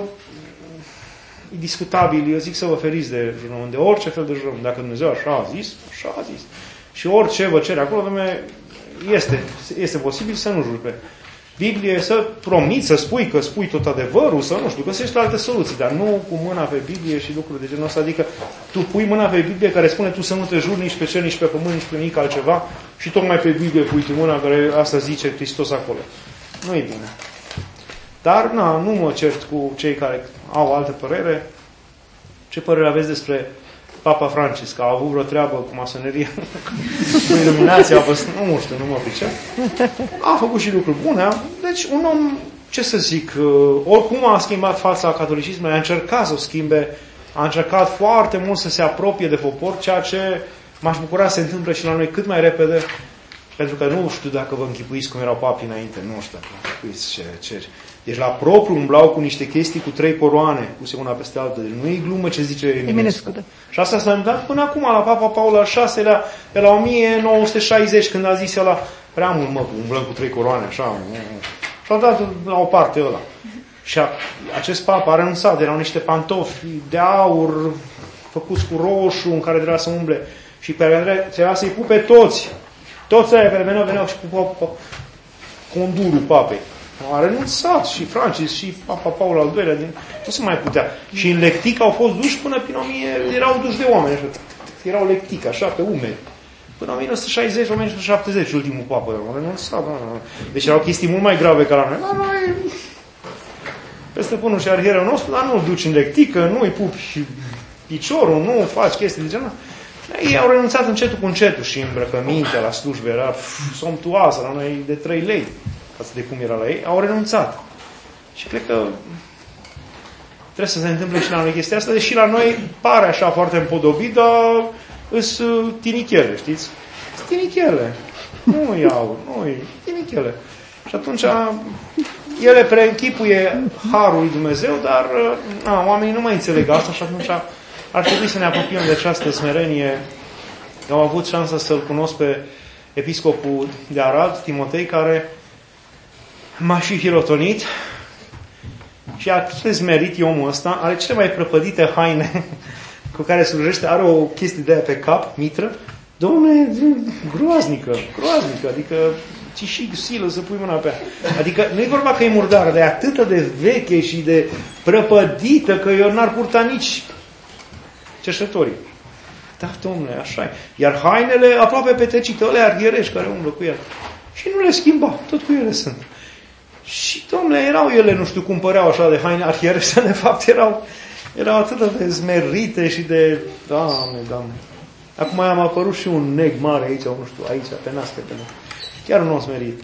e discutabil, eu zic să vă feriți de jurământ, de orice fel de jurământ. Dacă Dumnezeu așa a zis, așa a zis. Și orice vă cere acolo, dom'le, este posibil să nu juri pe Biblie, să promiți, să spui că spui tot adevărul, să nu știu, găsești alte soluții, dar nu cu mâna pe Biblie și lucruri de genul ăsta. Adică tu pui mâna pe Biblie care spune tu să nu te juri nici pe cer, nici pe pământ, nici pe nimic altceva și tocmai pe Biblie pui tu mâna care asta zice Hristos acolo. Nu e bine. Dar, nu mă cert cu cei care au altă părere. Ce părere aveți despre Papa Francisc? A avut vreo treabă cu masoneria? Cu iluminația? Nu știu, nu mă pricep. A făcut și lucruri bune. Deci un om, ce să zic, oricum a schimbat fața catolicismului, a încercat să o schimbe, a încercat foarte mult să se apropie de popor, ceea ce m-aș bucura să se întâmple și la noi cât mai repede, pentru că nu știu dacă vă închipuiți cum erau papii înainte, nu știu dacă vă închipuiți ce. Deci la propriu umblau cu niște chestii cu 3 coroane puse una peste alta. Deci nu e glumă ce zice Eminescu. Și asta s-a întâmplat până acum la Papa Paul al VI-lea, de la 1960, când a zis ăla, prea mult mă, umblăm cu 3 coroane, așa. Și-au dat la o parte ăla. Și acest papa a renunțat, erau niște pantofi de aur făcuți cu roșu, în care trebuia să umble și pe care trebuia să-i pupe toți. Toți aia care veneau și cu condurul papei. A renunțat și Francis și Papa Paul al II-lea, nu se mai putea. Și în lectic au fost duși până prin 1000, erau duși de oameni, așa, erau lectic, așa, pe umeri. Până 1960-1970, ultimul papă, au renunțat. Deci erau chestii mult mai grave ca la noi. La noi, pe stăpânul și arhierul nostru, dar nu-l duci în lectică, nu-i pupi piciorul, nu faci chestii de genul. Ei au renunțat încetul cu încetul și îmbrăcămintea la slujbe era somptuoasă, la noi de 3 lei. De cum era la ei, au renunțat. Și cred că trebuie să se întâmple și la noi chestia asta, deși la noi pare așa foarte împodobit, dar sunt tinichele, știți? Sunt tinichele. Nu iau, nu tinichele. Și atunci ele preînchipuie harul lui Dumnezeu, dar oamenii nu mai înțeleg asta și atunci ar trebui să ne apropiem de această smerenie. Eu am avut șansa să-l cunosc pe episcopul de Arad, Timotei, care m-a și hirotonit și atât de smerit e omul ăsta, are cele mai prăpădite haine cu care slujește, are o chestie de aia pe cap, mitră, Doamne, groaznică, adică ți și silă să pui mâna pe ea. Adică nu e vorba că e murdară, dar e atât de veche și de prăpădită că eu n-ar purta nici cerșătorii. Da, domnule, așa e. Iar hainele aproape petrecite, alea arghierești care umblă cu el. Și nu le schimba, tot cu ele sunt. Și, domnule, erau ele, nu știu cum păreau așa de haine arhierești, de fapt erau atât de smerite și de... Doamne. Acum am apărut și un neg mare aici, nu știu, aici, pe nas, pe nas. Chiar un om smerit.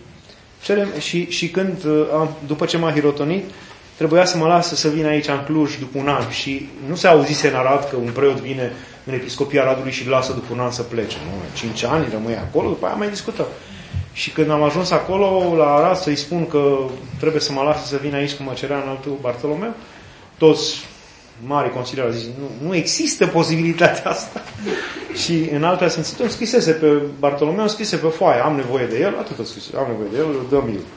Și când, după ce m-a hirotonit, trebuia să mă lasă să vin aici în Cluj după un an. Și nu se auzise în Arad că un preot vine în episcopia Aradului și îl lasă după un an să plece. Nu, 5 ani rămâi acolo, după aia mai discutăm. Și când am ajuns acolo, la Arad, să-i spun că trebuie să mă lasă să vin aici cum mă cerea în altul Bartolomeu, toți mari consilieri au zis, nu există posibilitatea asta. Și în altul Sfințitul îmi scrisese pe Bartolomeu, îmi scrise pe foaie, am nevoie de el, atât a scris, am nevoie de el, îl dăm eu.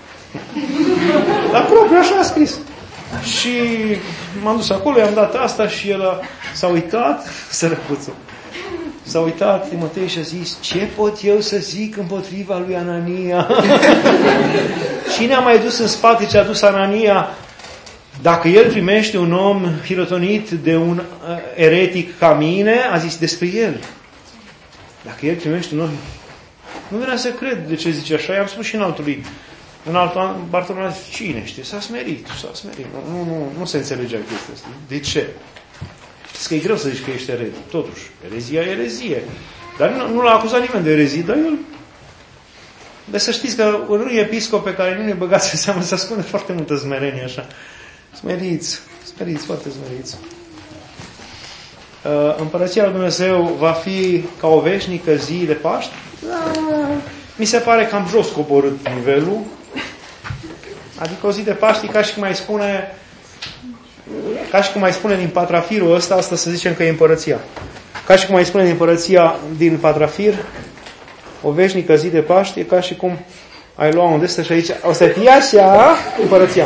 Dar propriu așa a scris. Și m-am dus acolo, i-am dat asta și el s-a uitat, sărăcuțul. S-a uitat Timotei și a zis, ce pot eu să zic împotriva lui Anania? Cine a mai dus în spate ce a dus Anania? Dacă el primește un om hirotonit de un eretic ca mine, a zis despre el. Dacă el primește un om... Nu venea să cred de ce zice așa, i-am spus și în altului. În altul an, Bartolomeu a zis, cine știe? S-a smerit. Nu se înțelegea chestia asta. De ce? Știți că e greu să zici că ești eretic. Totuși, erezia e erezie. Dar nu l-a acuzat nimeni de erezie, dar el... Deci să știți că unui episcop pe care nu ne băgați în seamă se ascunde foarte multă smerenie așa. Smeriți, foarte smeriți. Împărăția lui Dumnezeu va fi ca o veșnică zi de Paști? Mi se pare cam jos coborât nivelul. Adică o zi de Paști ca și cum mai spune din Patrafirul ăsta, asta să zicem că e împărăția. Ca și cum mai spune din împărăția din Patrafir, o veșnică zi de Paști e ca și cum ai lua unde stă și aici, o să fie așa împărăția.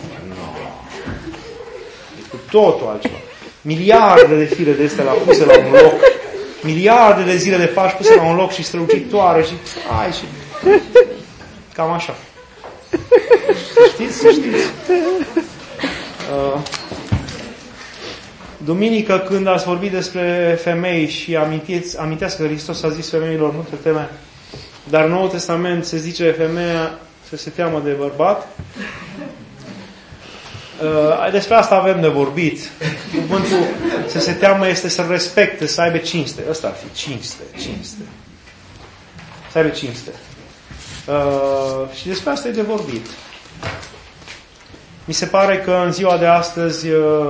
Cu totul altceva. Miliarde de fire de astea puse la un loc. Miliarde de zile de Paști puse la un loc și strălucitoare și Cam așa. Să știți. Duminică, când ați vorbit despre femei și aminteați că Hristos a zis femeilor, nu te teme, dar în Noul Testament se zice femeia să se teamă de bărbat. Despre asta avem de vorbit. Cuvântul să se teamă este să respecte, să aibă cinste. Ăsta ar fi cinste. Să aibă cinste. Și despre asta e de vorbit. Mi se pare că în ziua de astăzi,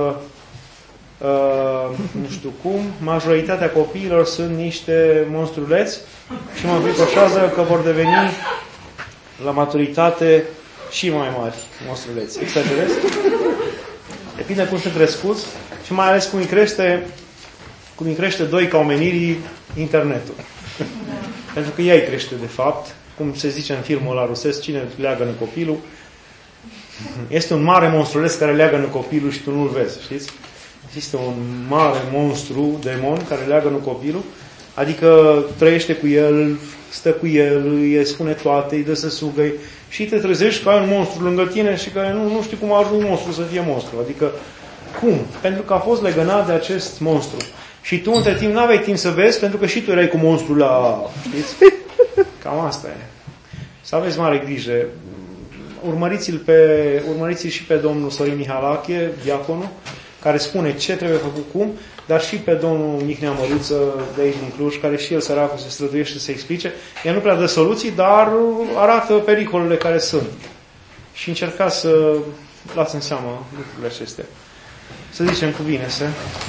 nu știu cum, majoritatea copiilor sunt niște monstruleți și mă înfricoșează că vor deveni la maturitate și mai mari monstruleți. Exagerez? Depinde cum sunt crescuți și mai ales cum îi crește doi ca omenirii internetul. Pentru că ea îi crește de fapt, cum se zice în filmul ăla rusesc, cine leagănă copilul. Este un mare monstruleț care leagănă copilul și tu nu-l vezi, știți? Există un mare monstru, demon, care leagănă copilul, adică trăiește cu el, stă cu el, îi spune toate, îi dă să sugă și te trezești că ai un monstru lângă tine și că nu știi cum a ajuns monstru să fie monstru. Adică, cum? Pentru că a fost legănat de acest monstru. Și tu, între timp, n-aveai timp să vezi, pentru că și tu erai cu monstru la... Știți? Cam asta e. Să aveți mare grijă. Urmăriți-l și pe domnul Sorin Mihalache, diaconul, care spune ce trebuie făcut cum, dar și pe domnul Mihnea Măruță de aici din Cluj, care și el, săracul, se străduiește să explice. El nu prea dă soluții, dar arată pericolele care sunt. Și încercați să luați în seamă lucrurile acestea. Să zicem cuvine-se.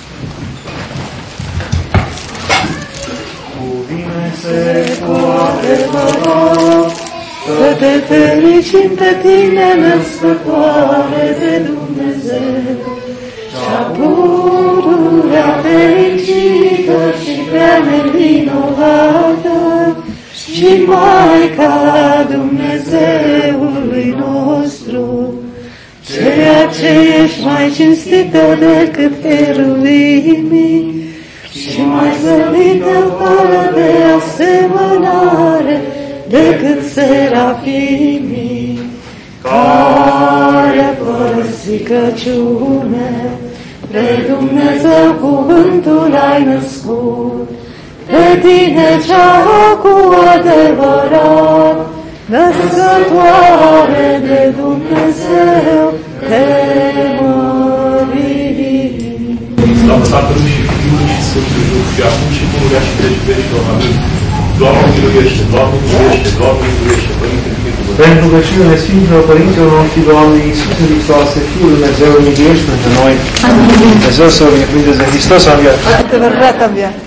Cuvine-se cu adevărat, să te fericim pe tine, născătoare de Dumnezeu, cea pururea fericită și prea nevinovată, și Maica Dumnezeului nostru, ceea ce ești mai cinstită decât cheruvimii și mai zăvită fără de asemănare decât serafimii, care fără stricăciune pe Dumnezeu cuvântul ai născut, pe tine cea cu adevărat, născătoare de Dumnezeu, te mărim. Slavă Tatălui, Fiului și Sfântului Duh, și acum și pururea și veci vecilor. Amin. Doamne miluiește, Doamne miluiește, Doamne miluiește, Părinte Sfântul. Pentru rugăciunile Sfinților Părinților noștri, Doamne Iisuse Hristoase, Fiul Dumnezeu, miluiește pentru noi. Amin. Dumnezeu să o binecuvânteze. Hristos a înviat. Adevărat a înviat.